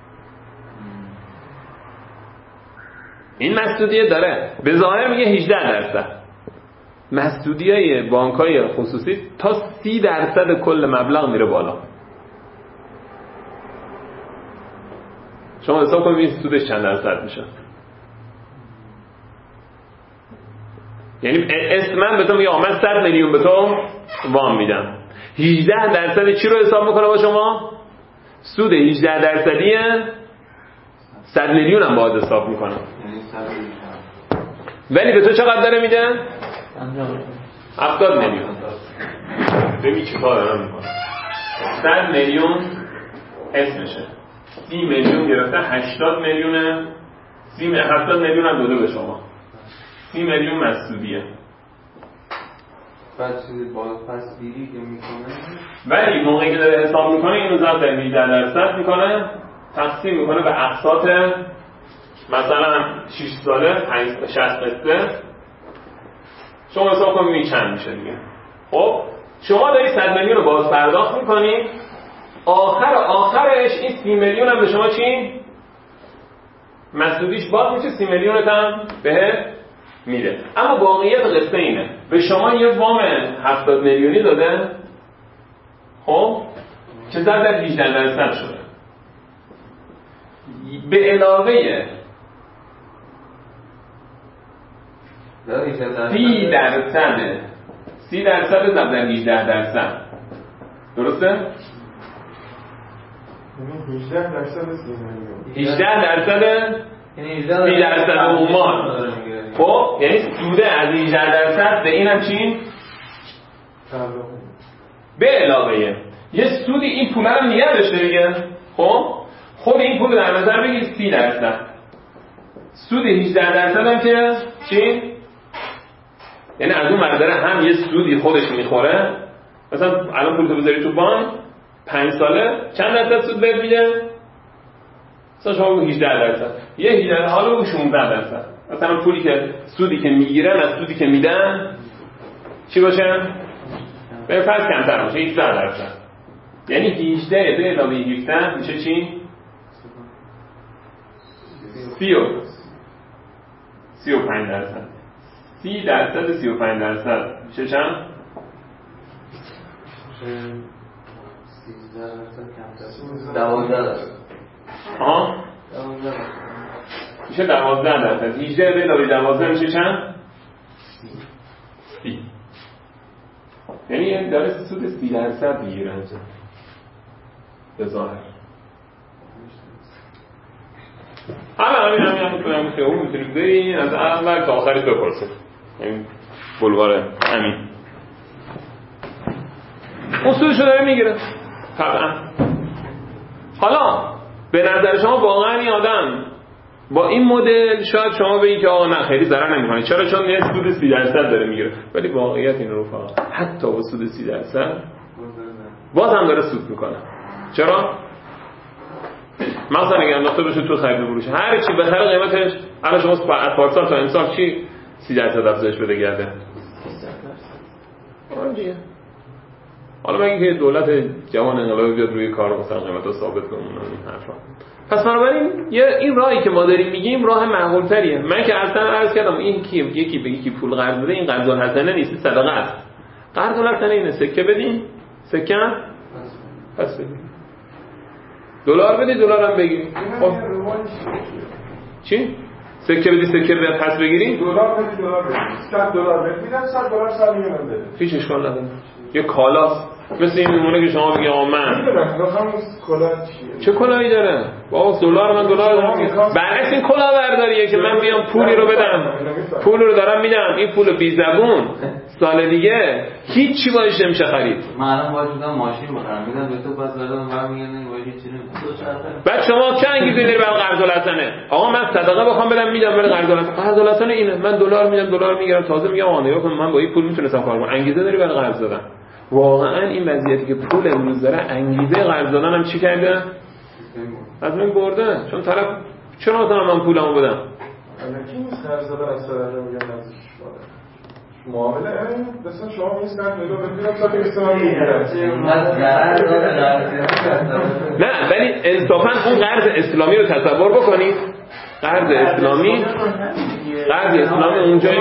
Speaker 2: این مسدودیه داره، به ظاهر میگه هجده درصد. مسدودیای بانک‌های خصوصی تا سی درصد کل مبلغ میره بالا. شما حساب کنید این سودش چند درصد میشه. یعنی اسمن به تو میگه من صد میلیون به تو وام میدم، هجده درصد چی رو حساب میکنه با شما؟ سود هجده درصدیه، صد میلیون هم باید حساب میکنه. ولی به تو چقدر داره میده؟ هفتاد میلیون. ببین چی کار دارم میکنه. صد میلیون اسمشه، سی میلیون گرفته، هشتاد میلیونه، سی هفتاد میلیون هم داده به شما، سی میلیون مسدودیه.
Speaker 4: بعد چیزی باز پس بیری که میکنه،
Speaker 2: ولی موقعی که داره حساب میکنه اینو ضرب در هجده درصد میکنه، تقسیم میکنه به اقساط، مثلا شش ساله شصت قسطه. شما حساب کنید این چند میشه دیگه. خب شما داری صد میلیون رو باز پرداخت میکنی، آخر آخرش این سی میلیون هم به شما چی؟ مسدودیش باز میشه، سی میلیونت هم بهت میده. اما واقعیت قصه اینه، به شما یه وام هفتاد میلیونی داده، خب که ضرب در هجده درصد شده، به علاوه سی درصد سی درصد ضرب در هجده درصد، درسته؟
Speaker 3: هجده درصد سی میلیون،
Speaker 2: هجده درصد سی درصد عمومان. خب یعنی سوده از هجده درصد به اینم چی؟ به علاوه یه سودی این پول رو نگه داشته دیگه. خب خود این پول در نظر بگیر سی درصد، سود هجده درصد هم که چی؟ یعنی از اون مقدار هم یه سودی خودش میخوره. مثلا الان پول تو بذاری تو بانک پنج ساله چند درصد سود بهت میده؟ مثلا شما هجده درصد، یه هجده حالا بگو شانزده درصد. مثلا پولی که سودی که میگیرن از سودی که میدن چی باشه؟ به فرض کمتر باشه، هجده درصد. یعنی هجده به علاوه هفده میشه چی؟ سی و سی و پنج درصد. سی درصد سی و پنج درصد میشه چند؟
Speaker 4: دوازده درصد.
Speaker 2: آها میشه دوازده درصد. هجده به علاوه دوازده میشه چند؟ سی. یعنی داره سود سی درصد میگیره به ظاهر. همه همین همین همین تو همین خیابون میتونیم بری از اول تا آخرش بپرسید. این بلوار همین اون سودشو داره میگیره طبعا. حالا به نظر شما واقعا این آدم با این مدل شاید شما بگید که آقا نه خیلی ضرر نمیکنه، چرا؟ چون یه سود سی درصد داره میگیره. ولی واقعیت این رو فقط حتی با سود سی درصد باز هم داره سود میکنه. چرا؟ مثلا اگه انداخته بشه تو خرید و فروش، هر چی بهتر قیمتش الان شما از پارسال تا امسال چی سی درصد افزایش بده گرده. آره دیگه. حالا مگه که دولت جوان انقلابی بیاد روی کار مثلا قیمتو ثابت کنه این حرفا. پس بنابراین یه این راهی که ما داریم میگیم راه معقول تریه. من که اصلا عرض کردم این کی یکی به یکی پول قرض بده، این قرض الحسنه نیست، صدقه است. قرض الحسنه اینه سکه بدین، سکه پس بدین. دلار بدی دلار هم بگیری. خب چی؟ سکه بدی سکه به پس بگیری؟
Speaker 3: دلار بدی دلار بدی. صد دلار بدی میدم صد دلار صد میلیون بده.
Speaker 2: هیچ اشکال نداره. یه کالاست. مثل این میمونه که شما بگی آقا من
Speaker 3: میخوام کلاه چیه؟
Speaker 2: چه کلاهی داره؟ بابا دلار من دلار دارم. برعکس این کلاه برداریه که من بیام پولی رو بدم. پول رو دارم میدم. این پول بی زبون سال دیگه هیچ چی باش نمیشه خرید.
Speaker 4: من الان باید بودم ماشین بخرم میدم به تو پس دادم برمیگردن باید هیچ چیزی نمیشه.
Speaker 2: بعد شما چه انگیزه داری برای قرض الحسنه؟ آقا من صدقه بخوام بدم میدم برای قرض الحسنه. قرض الحسنه اینه. من دلار میدم دلار میگیرم تازه میگم آقا نگاه کن من با این پول میتونستم کار کنم. انگیزه داری برای قرض دادن. واقعا این وضعیتی که پول امروز داره انگیزه قرض دادن هم چی کرده؟ از من برده. چون طرف چرا مثلا من پولمو بدم؟
Speaker 3: الکی نیست قرض دادن از صدقه میگن نزدیکش باشه. معامله این مثلا شما این صد میلیون بگیرم صد میلیون میگیرم.
Speaker 2: نه ولی انصافا اون قرض اسلامی رو تصور بکنید. قرض اسلامی قرض اسلامی اونجایی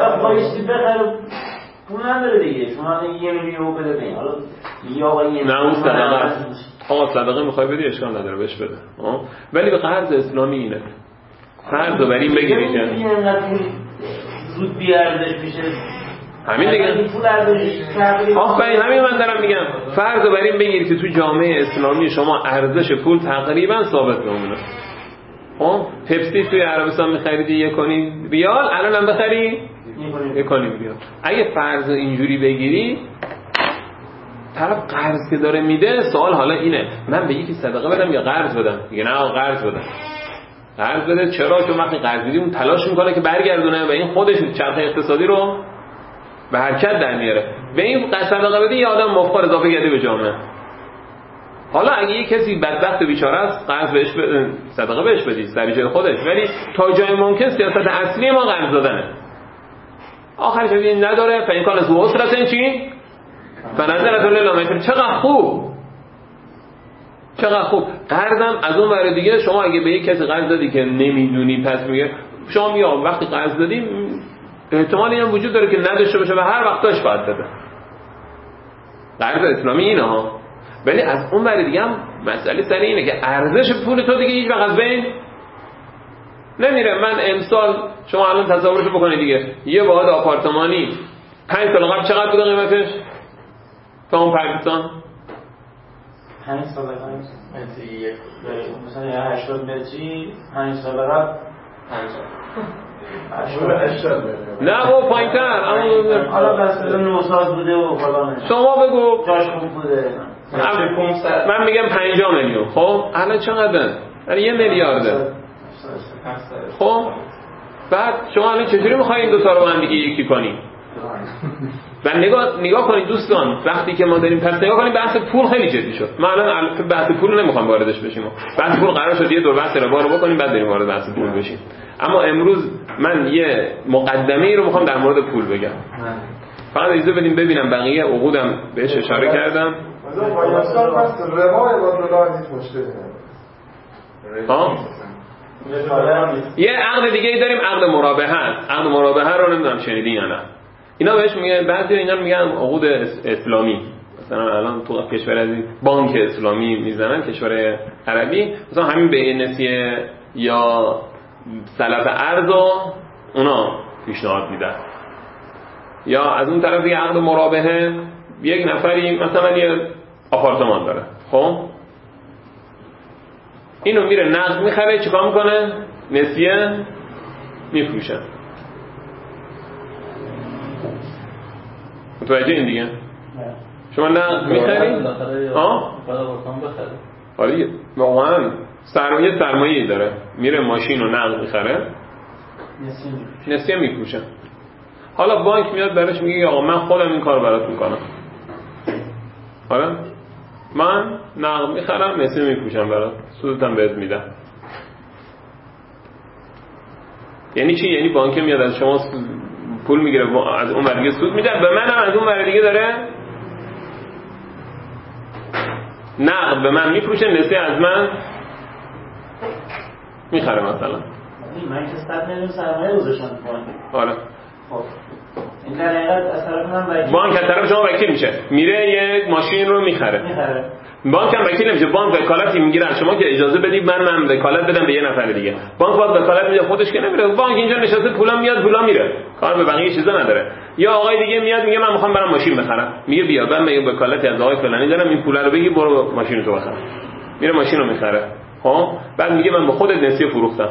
Speaker 5: پول نداره دیگه شما یه میلیون بده بین حالا یا آقا یه
Speaker 2: نه اون صدقه است. آقا صدقه میخوای بدی اشکال نداره بهش بده. ولی به قرض اسلامی اینه. فرض رو بر این بگیری که
Speaker 5: زود بیارزش میشه
Speaker 2: همین دیگه. آفرین همین من دارم میگم. فرض رو بر این بگیری که تو جامعه اسلامی شما ارزش پول تقریبا ثابت بمونه. خب پپسی توی عربستان می‌خریدی یک کنی ریال الان هم بخری یک کنی ریال. اگه فرض اینجوری بگیری طرف قرض که داره میده سوال حالا اینه من به یکی صدقه بدم یا قرض بدم؟ میگه نه قرض بدم. قرض بده. چرا؟ چون وقتی قرض میدی اون تلاش میکنه که برگردونه و این خودش چرخه اقتصادی رو به حرکت در میاره. به این صدقه بدی یه آدم مفخر اضافه کرده به جامعه. حالا اگه یه کسی بدبخت و بیچاره است قرض بهش ب... صدقه بهش بدی سر جای خودش، ولی تا جای ممکن سیاست اصلی ما قرض دادنه. آخرش این نداره فین کان از وسرت چی؟ فنظرت لله. چقدر خوب چقدر خوب. قرضم از اون ور دیگه شما اگه به یک کسی قرض دادی که نمیدونی پس میگه شما میگه وقتی قرض دادی احتمالی هم وجود داره که نداشته باشه و هر وقت داشت باید بده. قرض اسلامی اینه ها. ولی از اون ور دیگه هم مسئله سر اینه که ارزش پول تو دیگه هیچ وقت از بین نمیره. من امسال شما الان تصورش بکنید دیگه یه واحد آپارتمانی پنج سال قبل چقدر بوده قیمتش؟ تا اون پاکستان
Speaker 5: پنج سال قبل متری یک مثلا هشتاد متری پنج سال قبل پنج سال
Speaker 2: نه با پایین‌تر
Speaker 5: حالا بس نه سال بوده و فلان.
Speaker 2: شما بگو
Speaker 5: جاش خوب بوده.
Speaker 2: من میگم پنجاه میلیون. خب الان چقدره؟ یعنی یه میلیارده. خب بعد شما الان چجوری میخوای این دو تا رو با هم دیگه یکی کنی؟ و نگاه نگاه کنید دوستان وقتی که ما داریم پس نگاه کنید بحث پول خیلی جدی شد. ما الان بحث پول نمیخوام واردش بشیم. بحث پول قرار شد یه دور بحث رو رو بکنیم بعد بریم وارد بحث پول بشیم. اما امروز من یه مقدمه‌ای رو میخوام در مورد پول بگم. فقط اجازه بدیم ببینم بقیه عقودم بهش اشاره کردم.
Speaker 3: مثلا پس ربای با دلار هیچ مشکلی نداره.
Speaker 2: ها؟ یه عقد دیگه ای داریم عقد مرابحه است. عقد مرابحه رو نمیدونم شنیدین یا نه. اینا بهش میگن بعضی اینا میگن عقود اسلامی. مثلا الان تو کشور از بانک اسلامی میزنن کشور عربی مثلا همین بیع نسیه یا سلف ارز اونا پیشنهاد میدن. یا از اون طرف دیگه عقد مرابحه یک نفری مثلا یه آپارتمان داره خب اینو میره نقد میخره چیکار میکنه؟ نسیه میفروشه. متوجه این دیگه؟ شما نقد میخری؟ آه؟ آره واقعا سرمایه سرمایه‌ای داره میره ماشین رو نقد میخره نسیه میفروشه. حالا بانک میاد برش میگه آقا من خودم این کار برات میکنم. حالا من نقد میخرم نسیه میفروشم برات سودتم بهت میدم. یعنی چی؟ یعنی بانک میاد از شما پول میگیره از اون ور دیگه سود میده به منم از اون ور دیگه داره نقد به من میفروشه نسیه از من میخره مثلا.
Speaker 5: من که صد میلیون سرمایه گذاشتم تو بانک.
Speaker 2: آره
Speaker 5: خب این در حقیقت از طرف من وکیل
Speaker 2: بانک از طرف شما وکیل میشه میره یک ماشین رو میخره
Speaker 5: میخره
Speaker 2: بانک هم وکیل نمیشه. بانک وکالتی میگیره از شما که اجازه بدید من من وکالت بدم به یه نفر دیگه. بانک باید وکالت میده، خودش که نمیره. بانک اینجا نشسته پولا میاد پولا میره، کار به بقیه چیزا نداره. یا آقای دیگه میاد میگه من میخوام برام ماشین بخرم، میگه بیا من میگم وکالتی از آقای فلانی دارم، این پولا رو بگی برو ماشین تو بخر. میره ماشین رو میخره. ها بعد میگه من به خودت نسیه فروختم.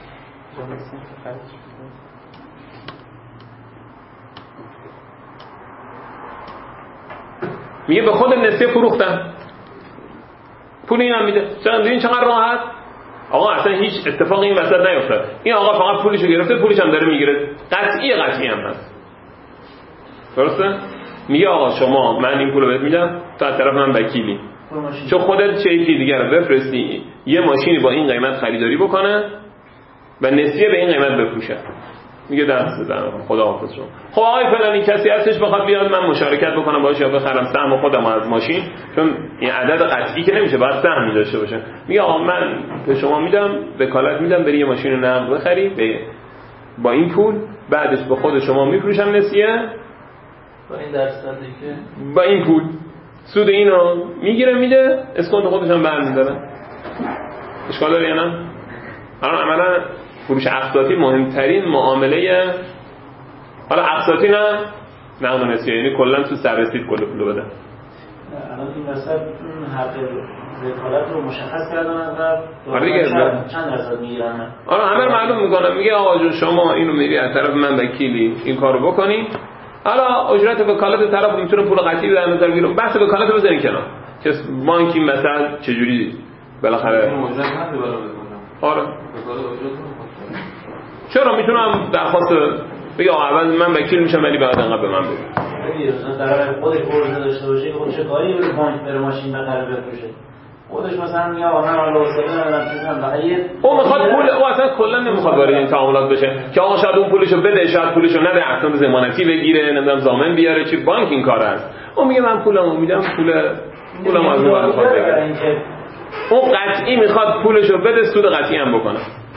Speaker 2: میگه به خودت نسیه فروختم، پول اینم میده. چقدر این چقدر راحت. آقا اصلا هیچ اتفاقی این وسط نیفتاد. این آقا فقط پولشو گرفته، پولش هم داره میگیره، قطعی قطعی هم هست. درسته؟ میگه آقا شما من این پولو بهت میدم، تو از طرف من وکیلی، چون خودت چه یکی دیگه رو بفرستی یه ماشینی با این قیمت خریداری بکنه و نسیه به این قیمت بفروشه. میگه دست بزنم خدا حافظ شما. خب آقای فلانی کسی هستش بخواد بیاد من مشارکت بکنم باهاش یا بخرم سهم خودم از ماشین، چون این عدد قطعی که نمیشه، باید سهم داشته باشه. میگه آقا من به شما میدم، وکالت میدم بری یه ماشین نقد بخری به با این پول، بعدش به خود شما میفروشم نسیه
Speaker 4: با این درصدی که
Speaker 2: با این پول سود اینو میگیره میده، اسکانت خودش هم برمی‌داره. اشکال داره یا نه؟ الان عملا فروش اقساطی مهمترین معامله، حالا اقساطی نه نقد و نسیه، یعنی کلا تو سررسید کل پولو بده.
Speaker 5: الان این وسط حق وکالت رو مشخص کردن و
Speaker 2: آره دیگه
Speaker 5: چند درصد میگیرن.
Speaker 2: آره همه رو معلوم میکنه. میگه آقا جون شما اینو میری از طرف من وکیلی این کارو بکنی، حالا اجرت وکالت طرف میتونه پول قطعی در نظر بگیره. بحث وکالت رو بزنین کنار که بانک این مثلا چجوری بالاخره
Speaker 4: اجرت نده بالا بکنم.
Speaker 2: آره
Speaker 4: وکالت اجرت
Speaker 2: چرا میتونم درخواست بگم اول من وکیل میشم ولی بعد انقدر به من بده.
Speaker 5: ببین مثلا طرف خودش برنامه داشته باشه، خودش کاری به بانک بره ماشین بخره بفروشه. خودش مثلا میگه آقا من حالا حوصله ندارم چیزام بخیر.
Speaker 2: او میخواد پول، او اصلا کلا نمیخواد وارد این تعاملات بشه که آقا شاید اون پولشو بده، شاید پولشو نده، اصلا ضمانتی بگیره، نمیدونم ضامن بیاره، چی بانک این کار است. اون میگه من پولمو میدم، پول پولم از اون میخواد بگیره. اون قطعی میخواد پولشو بده، سود قطعی هم بکنه.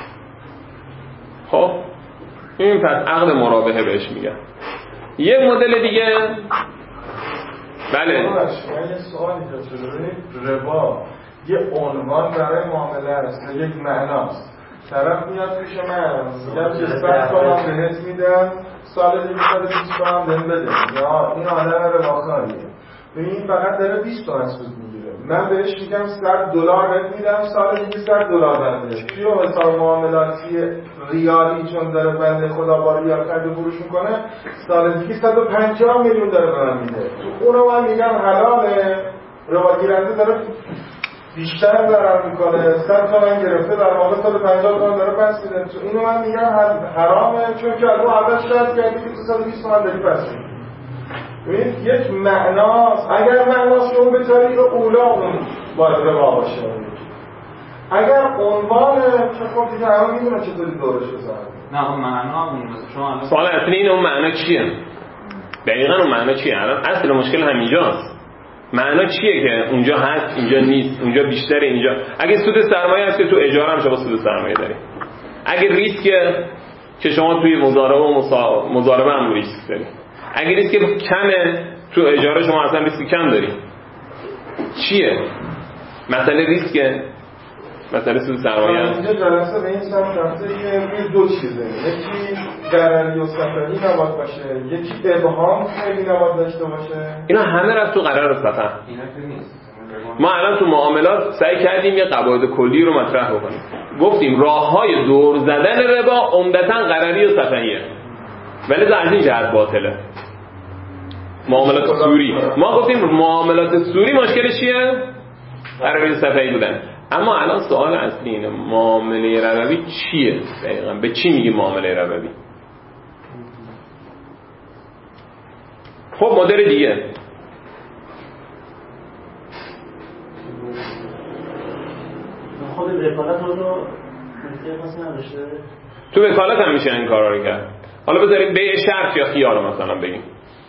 Speaker 2: خب این پس عقد مرابحه بهش میگن. یه مدل دیگه بله
Speaker 3: من یه سوال ایجاد شده. ببینید ربا یه عنوان برای معامله است، یک معناست. طرف میاد پیش من میگم که صد تومن بهت میدم، سال دیگه صد و بیست تومن بهم بده، یا این آدم رباخاریه. این فقط داره بیست تومن سود میگیره. من بهش میگم صد دلار بهت میدم، سال دیگه صد دلار بهم بده. توی حساب معاملاتی ریالی چون داره بنده خدا با ریال خرید و فروش میکنه، سال دیگه صد و پنجاه میلیون داره به من میده. تو اونو من میگم حلاله، رباگیرنده داره بیشتر ضرر میکنه، صد تومن گرفته در واقع صد و پنجاه تومن داره پس میده. تو اینو من میگم حرامه، چون که از اون اول شرط کردی که تو صد و بیست تومن داری پس میدی. ببینید یک معناست. اگر معناست که اون به طریق اولا اون باید روا باشه، اگر عنوانه که خب دیگه همه میدونن چطوری دورش بزنن.
Speaker 4: نه معنا اون مثلا شما
Speaker 2: سوال اصلی اینه اون معنا چیه؟ دقیقاً اون معنا چیه؟ الان اصل مشکل همینجاست. معنا چیه که اونجا هست اینجا نیست، اونجا بیشتره اینجا. اگه سود سرمایه هست که تو اجاره هم شما سود سرمایه داری. اگه ریسکه که شما توی مضاربه و مضاربه هم ریسک داری. اگه ریسک کمه تو اجاره شما اصلا ریسک کم داری. چیه؟ مسئله ریسکه، مسئله سود سرمایه است.
Speaker 3: اینجا جلسه به این سمت رفته که روی دو چیزه، یکی ضرری و سفری نباید باشه، یکی ابهام خیلی نباید داشته باشه.
Speaker 2: اینا همه رفت تو قرار سفر.
Speaker 4: اینا که نیست.
Speaker 2: ما الان تو معاملات سعی کردیم یه قواعد کلی رو مطرح بکنیم. گفتیم راه‌های دور زدن ربا عمدتاً قراری و سفریه. ولی از این جهت باطله. معاملات سوری. ما گفتیم معاملات سوری مشکلش چیه؟ قراری و سفری بودن. اما الان سوال اصلی اینه معامله ربوی چیه؟ دقیقاً به چی میگی معامله ربوی؟ خب مدل دیگه
Speaker 5: خود وکالت رو مشکل خاصی نداشته.
Speaker 2: تو وکالت هم میشه این کارا رو کرد. حالا بذاریم به شرط یا خیار مثلا بگیم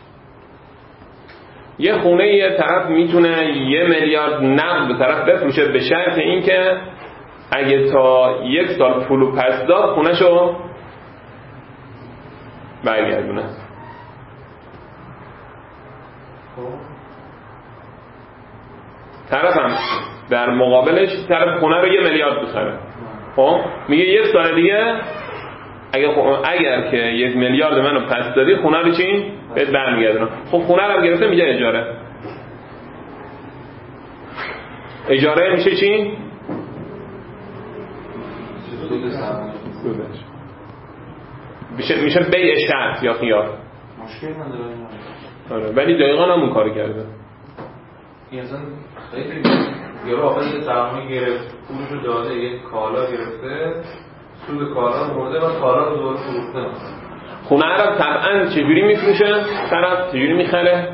Speaker 2: یه خونه یه طرف میتونه یه میلیارد نقد به طرف بفروشه به شرط اینکه اگه تا یک سال پولو پس داد خونهشو برگردونه. طرفم در مقابلش طرف خونه رو یه میلیارد بخره، خب میگه یک سال دیگه اگر اگر که یک میلیارد منو پس دادی خونه رو چی بهت برمیگردونم. خب خونه رو گرفته میگه اجاره. اجاره میشه چی؟ سودش میشه میشه بیع شرط یا خیار.
Speaker 4: مشکل نداره.
Speaker 2: آره ولی دقیقاً همون کارو کرده.
Speaker 4: این اصلا خیلی یارو آخر یه سرمایه گرفت، پولشو داده، یک کالا گرفته، سود کالا مرده و کالا رو دوباره فروخته.
Speaker 2: خونه رو طبعاً چجوری میفروشه؟ طرف چجوری میخره؟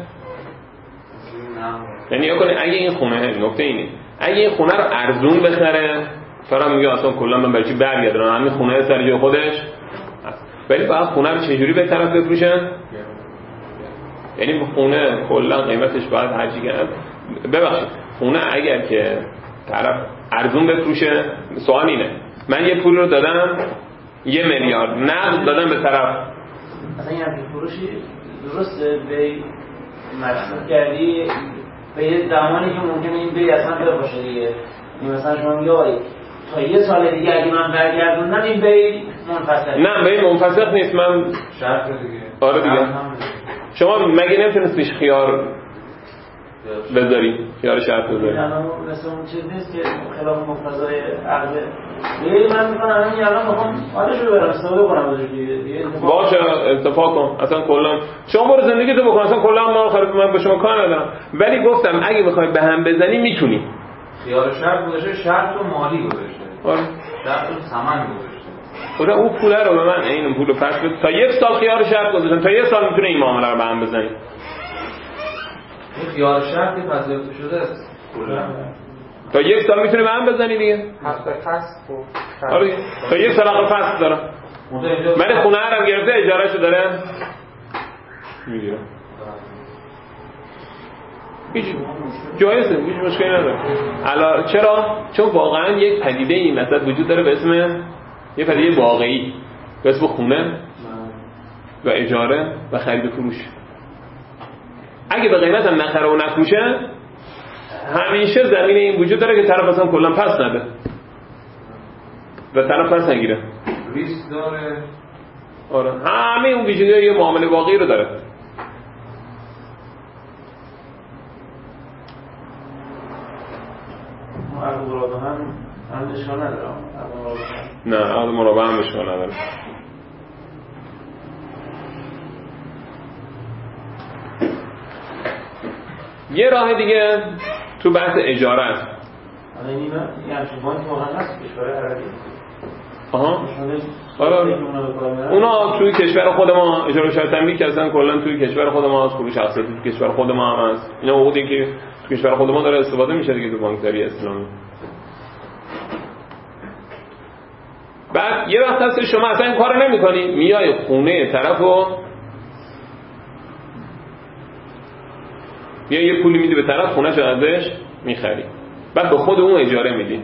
Speaker 2: یعنی یا کنه اگه این خونه، نکته اینه، اگه این خونه رو ارزون بخره طرف میگه اصلا کلا من برای چی برگردونم، همین خونه سر جای خودش. ولی باید خونه رو چجوری به طرف بفروشن؟ یعنی خونه کلا قیمتش باید هرچی کنه. ببخشید خونه اگر که طرف ارزون بفروشه، سوال اینه من یه پول رو دادم یه میلیارد نقد دادم به طرف،
Speaker 5: اصلا این همچین فروشی درسته به مشروع کردی به یه زمانی که ممکنه این بی اصلا بفروشه دیگه. مثلا شما میگه آقای تا یه سال دیگه اگه من برگردوندم این بی منفسخ.
Speaker 2: نه بی منفسخ نیست. من
Speaker 4: شرط دیگه.
Speaker 2: آره دیگه شما مگه نمیتونست پیش خیار بذاری، خیار شرط بذاری؟
Speaker 5: نه مثل اون چیز نیست که خلاف مقتضای عقل. دیگه من میکنم این الان میخوام حالشو ببرم استفاده کنم ازش دیگه.
Speaker 2: باشه اتفاق کن. اصلا کلا شما برو زندگی تو بکن، اصلا کلا ما خرید من به شما کار ندارم. ولی گفتم اگه بخوای به هم بزنی میتونی.
Speaker 4: خیار شرط گذاشته، شرط و مالی گذاشته.
Speaker 2: آره.
Speaker 4: شرط و ثمن گذاشته.
Speaker 2: خدا اون پول رو به من این پولو پس بده. تا یک سال خیار شرط گذاشتن، تا یک سال میتونه این معامله رو به هم بزنی.
Speaker 4: این خیار شرطی پذیرفته شده است کلا.
Speaker 2: تا یک سال میتونه به هم بزنی دیگه.
Speaker 3: حق فسخ.
Speaker 2: آره تا یک سال حق فسخ داره. من خونه هرم گرفته اجارهشو داره میگیره. هیچ جایزه، هیچ مشکلی نداره. الا چرا؟ چون واقعا یک پدیده این مثلا وجود داره به اسم یه پدیده واقعی به اسم خونه و اجاره و خرید و فروش. اگه به قیمت هم نخره و نفروشه همیشه زمینه این وجود داره که طرف اصلا کلا پس نده و طرف پس نگیره.
Speaker 4: ریسک داره.
Speaker 2: آره همه اون ویژگی‌های یه معامله واقعی رو داره.
Speaker 5: عقد مرابطه هم هم اشکال نداره.
Speaker 2: نه عقد مرابطه هم اشکال نداره. یه راه دیگه تو بحث اجاره است.
Speaker 5: آره این یعنی بانک واقعا هست کشور عربی.
Speaker 2: آها. آره. اونا توی کشور خود ما اجاره شرط تنبیه که اصلا کلا توی کشور خود ما هست، فروش اقساطی توی کشور خود ما هم هست. اینا عقودی که توی کشور خود ما داره استفاده میشه دیگه تو بانکداری اسلامی. بعد یه وقت هست شما اصلا این کارو نمی‌کنی، میای خونه طرفو یا یه پولی میدی به طرف خونه‌شو ازش میخری، بعد به خود اون اجاره میدی.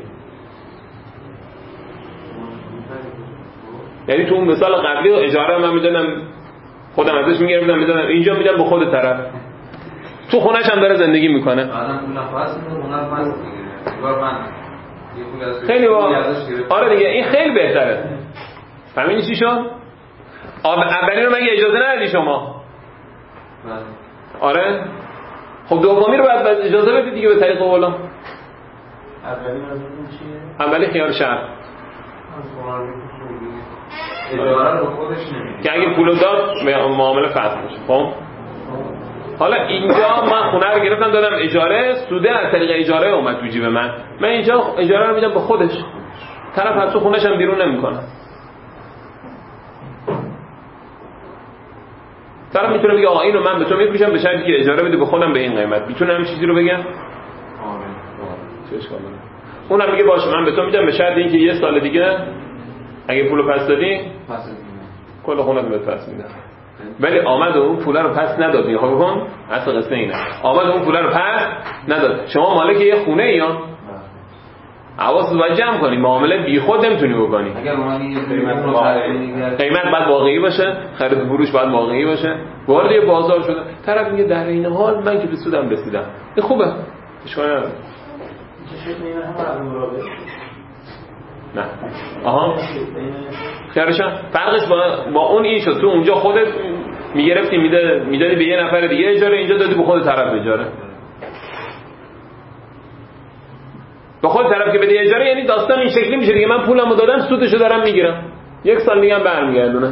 Speaker 2: یعنی تو اون مثال قبلی اجاره من میدادم خودم ازش میگرفتم میدادم، اینجا میدم به خود طرف، تو خونه‌ش هم داره زندگی میکنه.
Speaker 4: بعدم پولم پس میده، اونم پس میگیره. انگار من یه پول از
Speaker 2: خیلی با... آره دیگه این خیلی بهتره. فهمیدی چی شد؟ اولی رو مگه اجازه ندادی شما؟
Speaker 4: بله.
Speaker 2: آره خب دومی رو باید اجازه بدی دیگه به طریق اولا.
Speaker 5: اولی منظورتون چیه؟
Speaker 2: اولی خیار شرط.
Speaker 4: اجاره رو خودش نمیده.
Speaker 2: که اگه پولو داد معامله فسخ میشه. خب حالا اینجا من خونه رو گرفتم دادم اجاره، سوده از طریق اجاره اومد تو جیب من. من اینجا اجاره رو میدم به خودش. طرف از تو خونه‌ش هم بیرون نمیکنه. طرف میتونه بگه آقا اینو من به تو میفروشم به شرطی که اجاره بده به خودم به این قیمت. میتونه همین چیزی رو بگم؟ آره. چه اشکالی داره؟ اونم میگه باشه من به تو میدم به شرط اینکه یه سال دیگه اگه پولو پس دادی
Speaker 4: پس میدم.
Speaker 2: کل خونه رو پس میدم. ولی آمد و اون پول رو پس نداد. میخوام بگم اصل قصه اینه. آمد و اون پول رو پس نداد. شما مالک یه خونه ای یا حواست باید جمع کنی، معامله بی خود نمیتونی بکنی.
Speaker 4: اگر من یه قیمت رو
Speaker 2: قیمت باید واقعی باشه، خرید و فروش باید واقعی باشه. وارد بازار شده طرف میگه در این حال من که به سودم رسیدم. این خوبه. اشکال نداره. نه آها خیرشم فرقش با با اون این شد تو اونجا خودت میگرفتی میده میدادی به یه نفر دیگه اجاره، اینجا دادی به خود طرف اجاره. به خود طرف که بدی اجاره یعنی داستان این شکلی میشه دیگه، من پولمو دادم سودشو دارم میگیرم، یک سال دیگه هم برمیگردونه.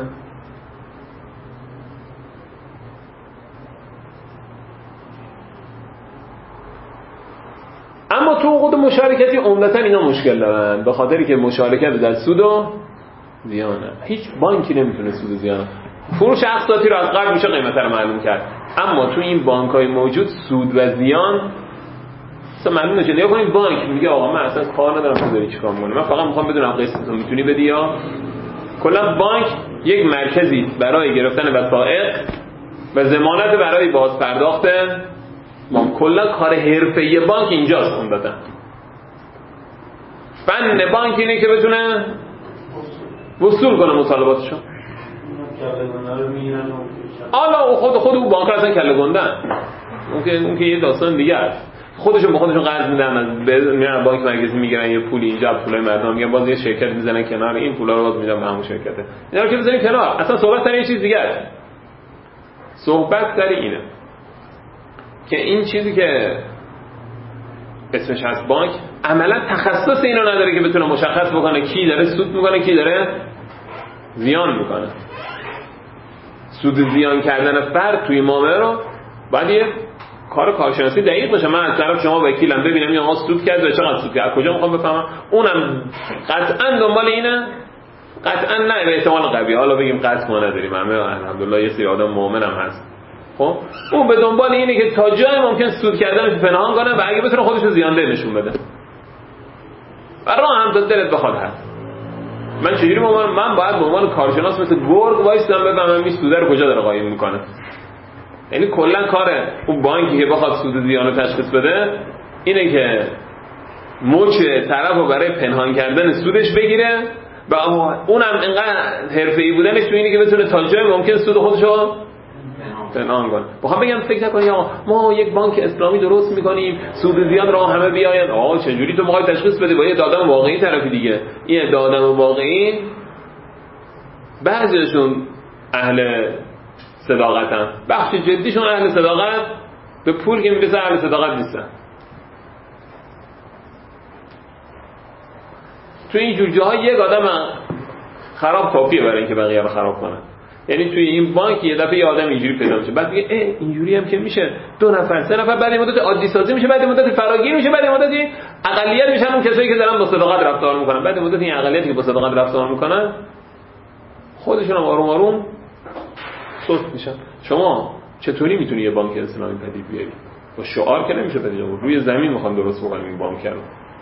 Speaker 2: اما تو عقود مشارکتی عمدتاً اینا مشکل دارن، به خاطری که مشارکت در سود و زیانه. هیچ بانکی نمیتونه سود و زیان. فروش اقساطی رو از قبل میشه قیمت رو معلوم کرد، اما تو این بانک‌های موجود سود و زیان اصلا معلوم نشه. نیا کنید بانک میگه آقا من اصلا کار ندارم تو داری چیکار می‌کنی، من فقط میخوام بدونم قسطتو میتونی بدی یا. کلا بانک یک مرکزی برای گرفتن وثائق و ضمانت برای باز پرداخت بانک. کلا کار حرفه‌ای بانک اینجاست. اون دادن فن بانک اینه که بتونه وصول کنه مطالباتشو. حالا خود خود اون بانک اصلا کله گندن، اون که اون که یه داستان دیگه است. خودشون به خودشون قرض میدن، از میرن بانک مرکزی میگیرن یه پولی اینجا پولای مردم میگن باز یه شرکت میزنن کنار، این پولا رو باز میدن به همون شرکته. اینا رو که بزنین کنار، اصلا صحبت سر یه چیز دیگه است. صحبت سر اینه که این چیزی که اسمش هست بانک عملا تخصص اینو نداره که بتونه مشخص بکنه کی داره سود میکنه کی داره زیان میکنه. سود زیان کردن فرد توی معامله رو باید یه کار کارشناسی دقیق باشه. من از طرف شما وکیلم ببینم این آقا سود کرد و چقدر سود کرد، کجا میخوام بفهمم؟ اونم قطعا دنبال اینه، قطعا نه به احتمال قوی، حالا بگیم قطع ما نداریم، همه الحمدلله یه سری آدم مؤمنم هست. خب اون به دنبال اینه که تا جای ممکن سود کردن پنهان کنه و اگه بتونه خودش رو زیانده نشون بده و راه هم داد دلت بخواد هست. من چجوری من من باید به عنوان کارشناس مثل گرگ وایستم بفهمم این سود رو کجا داره قایم میکنه؟ یعنی کلا کار اون بانکی که بخواد سود زیان رو تشخیص بده اینه که مچ طرف رو برای پنهان کردن سودش بگیره و اونم اینقدر حرفه‌ای بودنش تو اینه که بتونه تا جای ممکن سود خودش رو پنهان کنه. بخوام بگم فکر نکنید آقا ما یک بانک اسلامی درست میکنیم سود زیان را همه بیاین، آقا چجوری تو میخوای تشخیص بدی با یه دادم واقعی طرفی دیگه؟ این دادم واقعی بعضیشون اهل صداقتن، بخش جدیشون اهل صداقت، به پول که میرسه اهل صداقت نیستن. تو این جور جاها یک آدم خراب کافیه برای اینکه بقیه رو خراب کنه. یعنی توی این بانک یه دفعه یه آدم اینجوری پیدا میشه، بعد میگه اه اینجوری هم که میشه، دو نفر سه نفر، بعد مدت عادی سازی میشه، بعد مدت فراگیر میشه، بعد مدت اقلیت میشن اون کسایی که دارن با صداقت رفتار میکنن، بعد مدت این اقلیتی که با صداقت رفتار میکنن خودشون هم آروم آروم سست میشن. شما چطوری میتونی یه بانک اسلامی پدید بیاری؟ با شعار که نمیشه پدید آورد، روی زمین میخوان درست بکنن این بانک رو.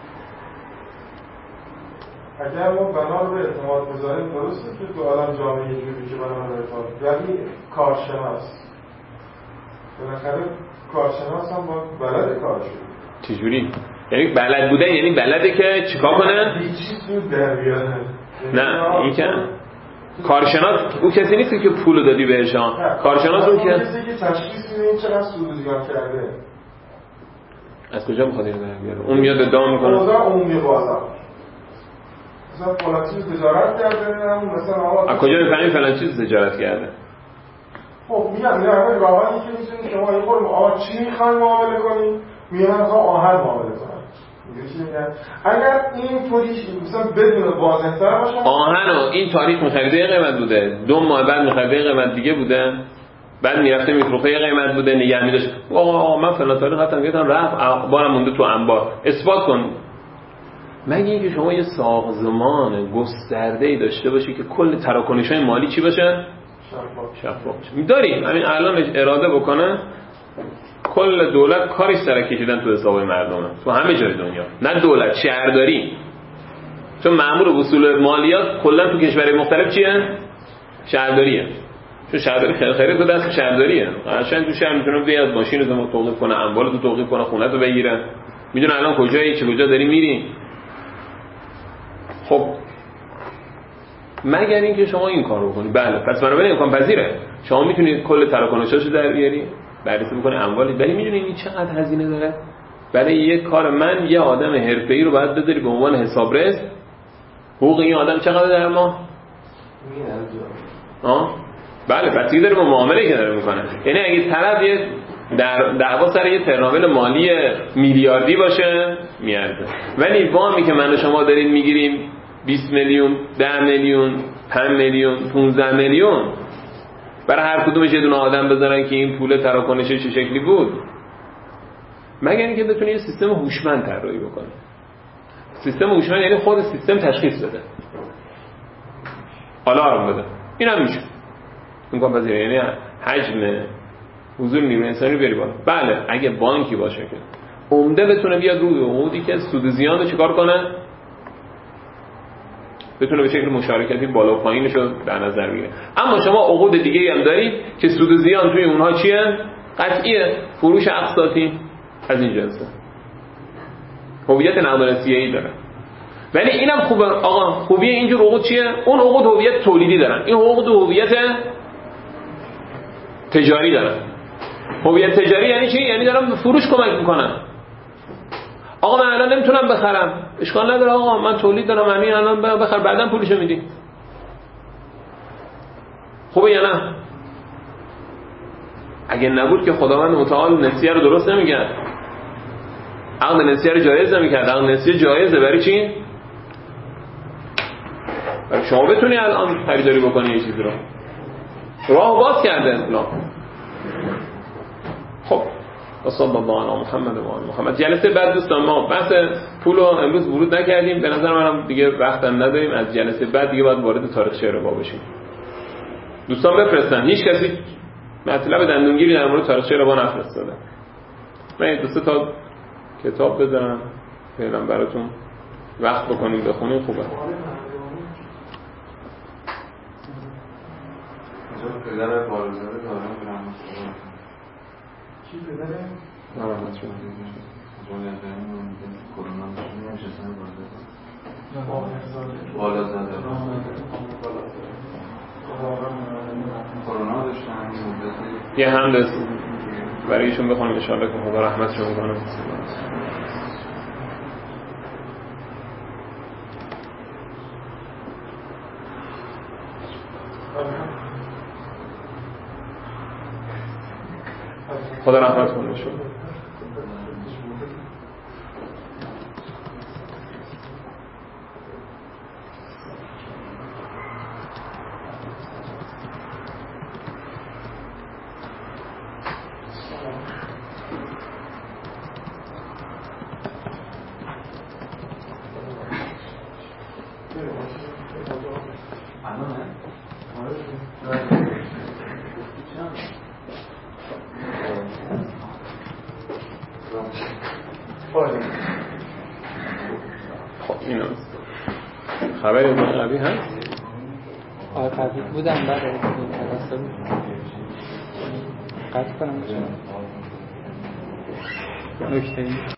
Speaker 3: اگر ما بنا رو به اعتماد بذاریم درسته که تو عالم جامعه یه جوری که بنا رو اعتماد، ولی کارشناس بالاخره کارشناس هم با بلد کارشون
Speaker 2: چجوری؟ یعنی بلد بودن یعنی بلده که چیکار کنه؟
Speaker 3: هیچ سود در بیاره.
Speaker 2: نه این که کارشناس اون کسی نیست که پولو دادی بهش ها. کارشناس اون که
Speaker 3: کسی که تشخیص میده این چقدر سود زیان کرده.
Speaker 2: از کجا میخواد اینو در بیاره؟ اون میاد ادعا میکنه
Speaker 3: بازار عمومی بازار مثلا فلان چیز تجارت کرده، همون مثلا آقا
Speaker 2: از کجا میفهمی فلان چیز تجارت کرده؟
Speaker 3: خب میگم اینا همه راهایی که میتونید شما یه خورده آقا چی میخواین معامله کنید، میگن میخوام آهن معامله کنم. اگر این طوری مثلا بدون واضح‌تر باشه
Speaker 2: آهن و این تاریخ می‌خریده قیمت بوده، دو ماه بعد می‌خریده قیمت دیگه بوده، بعد میرفته میفروخته قیمت بوده، نگه می‌داشت آقا آقا من فلان تاریخ رفتم گفتم رفت بارم مونده تو انبار، اثبات کن. مگه اینکه شما یه سازمان گسترده‌ای داشته باشی که کل تراکنش‌های مالی چی باشه؟ شفاف باشه. می‌داریم همین الان اراده بکنه کل دولت کارش سر کشیدن تو حساب مردمه تو همه جای دنیا، نه دولت، شهرداری. چون مأمور وصول مالیات کلا تو کشورهای مختلف چیه؟ شهرداریه. چون شهرداری خیلی خیلی تو دست شهرداریه. قشنگ تو شهر میتونه بیاد ماشینتو توقیف کنه، اموالتو توقیف کنه، خونه‌تو بگیره، میدونه الان کجایی، چه کجا داری میری. خب مگر اینکه شما این کارو بکنی، بله پس بنابراین امکان پذیره شما میتونید کل تراکنشاشو در بیاری، بررسی بکنه اموالی، ولی میدونی این چقدر هزینه داره؟ برای یک کار من یه آدم حرفه‌ای رو باید بذاری به عنوان حسابرس. حقوق این آدم چقدر در ماه؟ آه؟ بله بسیاری داره با معامله که داره میکنه. یعنی اگه طرف یه در دعوا سر یه ترناول مالی میلیاردی باشه میارزه، ولی وامی که من و شما داریم میگیریم بیست میلیون، ده میلیون، پنج میلیون، پانزده میلیون، برای هر کدومش یه دونه آدم بذارن که این پول تراکنش چه شکلی بود، مگر اینکه بتونه یه سیستم هوشمند طراحی بکنه. سیستم هوشمند یعنی خود سیستم تشخیص بده، آلارم بده. این هم میشه امکان پذیره، یعنی حجم حضور نیروی انسانی بری بالا. بله اگه بانکی باشه که عمده بتونه بیاد روی عقودی که سود زیان رو چیکار کنه، بتونه به شکل مشارکتی بالا و پایینش رو در نظر بگیره. اما شما عقود دیگه هم دارید که سود زیان توی اونها چیه؟ قطعیه، فروش اقساطی از این جنسه، هویت نقدینگی داره. ولی اینم خوبه آقا، خوبیه اینجور عقود چیه؟ اون عقود هویت تولیدی دارن، این عقود هویت تجاری دارن. هویت تجاری یعنی چی؟ یعنی دارم به فروش کمک میکنم. آقا من الان نمیتونم بخرم، اشکال نداره آقا من تولید دارم، همین الان بخر بعداً پولشو میدی. خوبه یا نه؟ اگه نبود که خداوند متعال نسیه رو درست نمیگه، عقد نسیه رو جایز نمیکرد. عقد نسیه جایزه برای چی؟ برای شما بتونی الان خریداری بکنی یه چیزی رو، راه باز کرده اسلام. خب صلی الله علی محمد و آل محمد. جلسه بعد دوستان ما بحث پول رو امروز ورود نکردیم، به نظر منم دیگه وقت هم نداریم. از جلسه بعد دیگه باید وارد تاریخچه ربا بشیم. دوستان بفرستن، هیچ کسی مطلب دندونگیری در مورد تاریخچه ربا نفرستاده. من دو سه تا کتاب بذارم فعلا براتون وقت بکنیم بخونیم. خوبه
Speaker 4: پدر بارزاده دارم برم
Speaker 3: چی پدره؟
Speaker 2: نرمت شد
Speaker 4: جایی از بریم کرونا داشتیم نمیشستن بارزاده
Speaker 3: بالا
Speaker 4: بالا زده کرونا داشتن
Speaker 2: یه هم دست برای ایشون بخونم انشاءالله که خدا رحمتشون میکنه. خدا رحمت کنه شما. خب این هست خبری از من قبی هست؟
Speaker 1: آه قبی بودم برای ترسه بود قطع کنم نکته این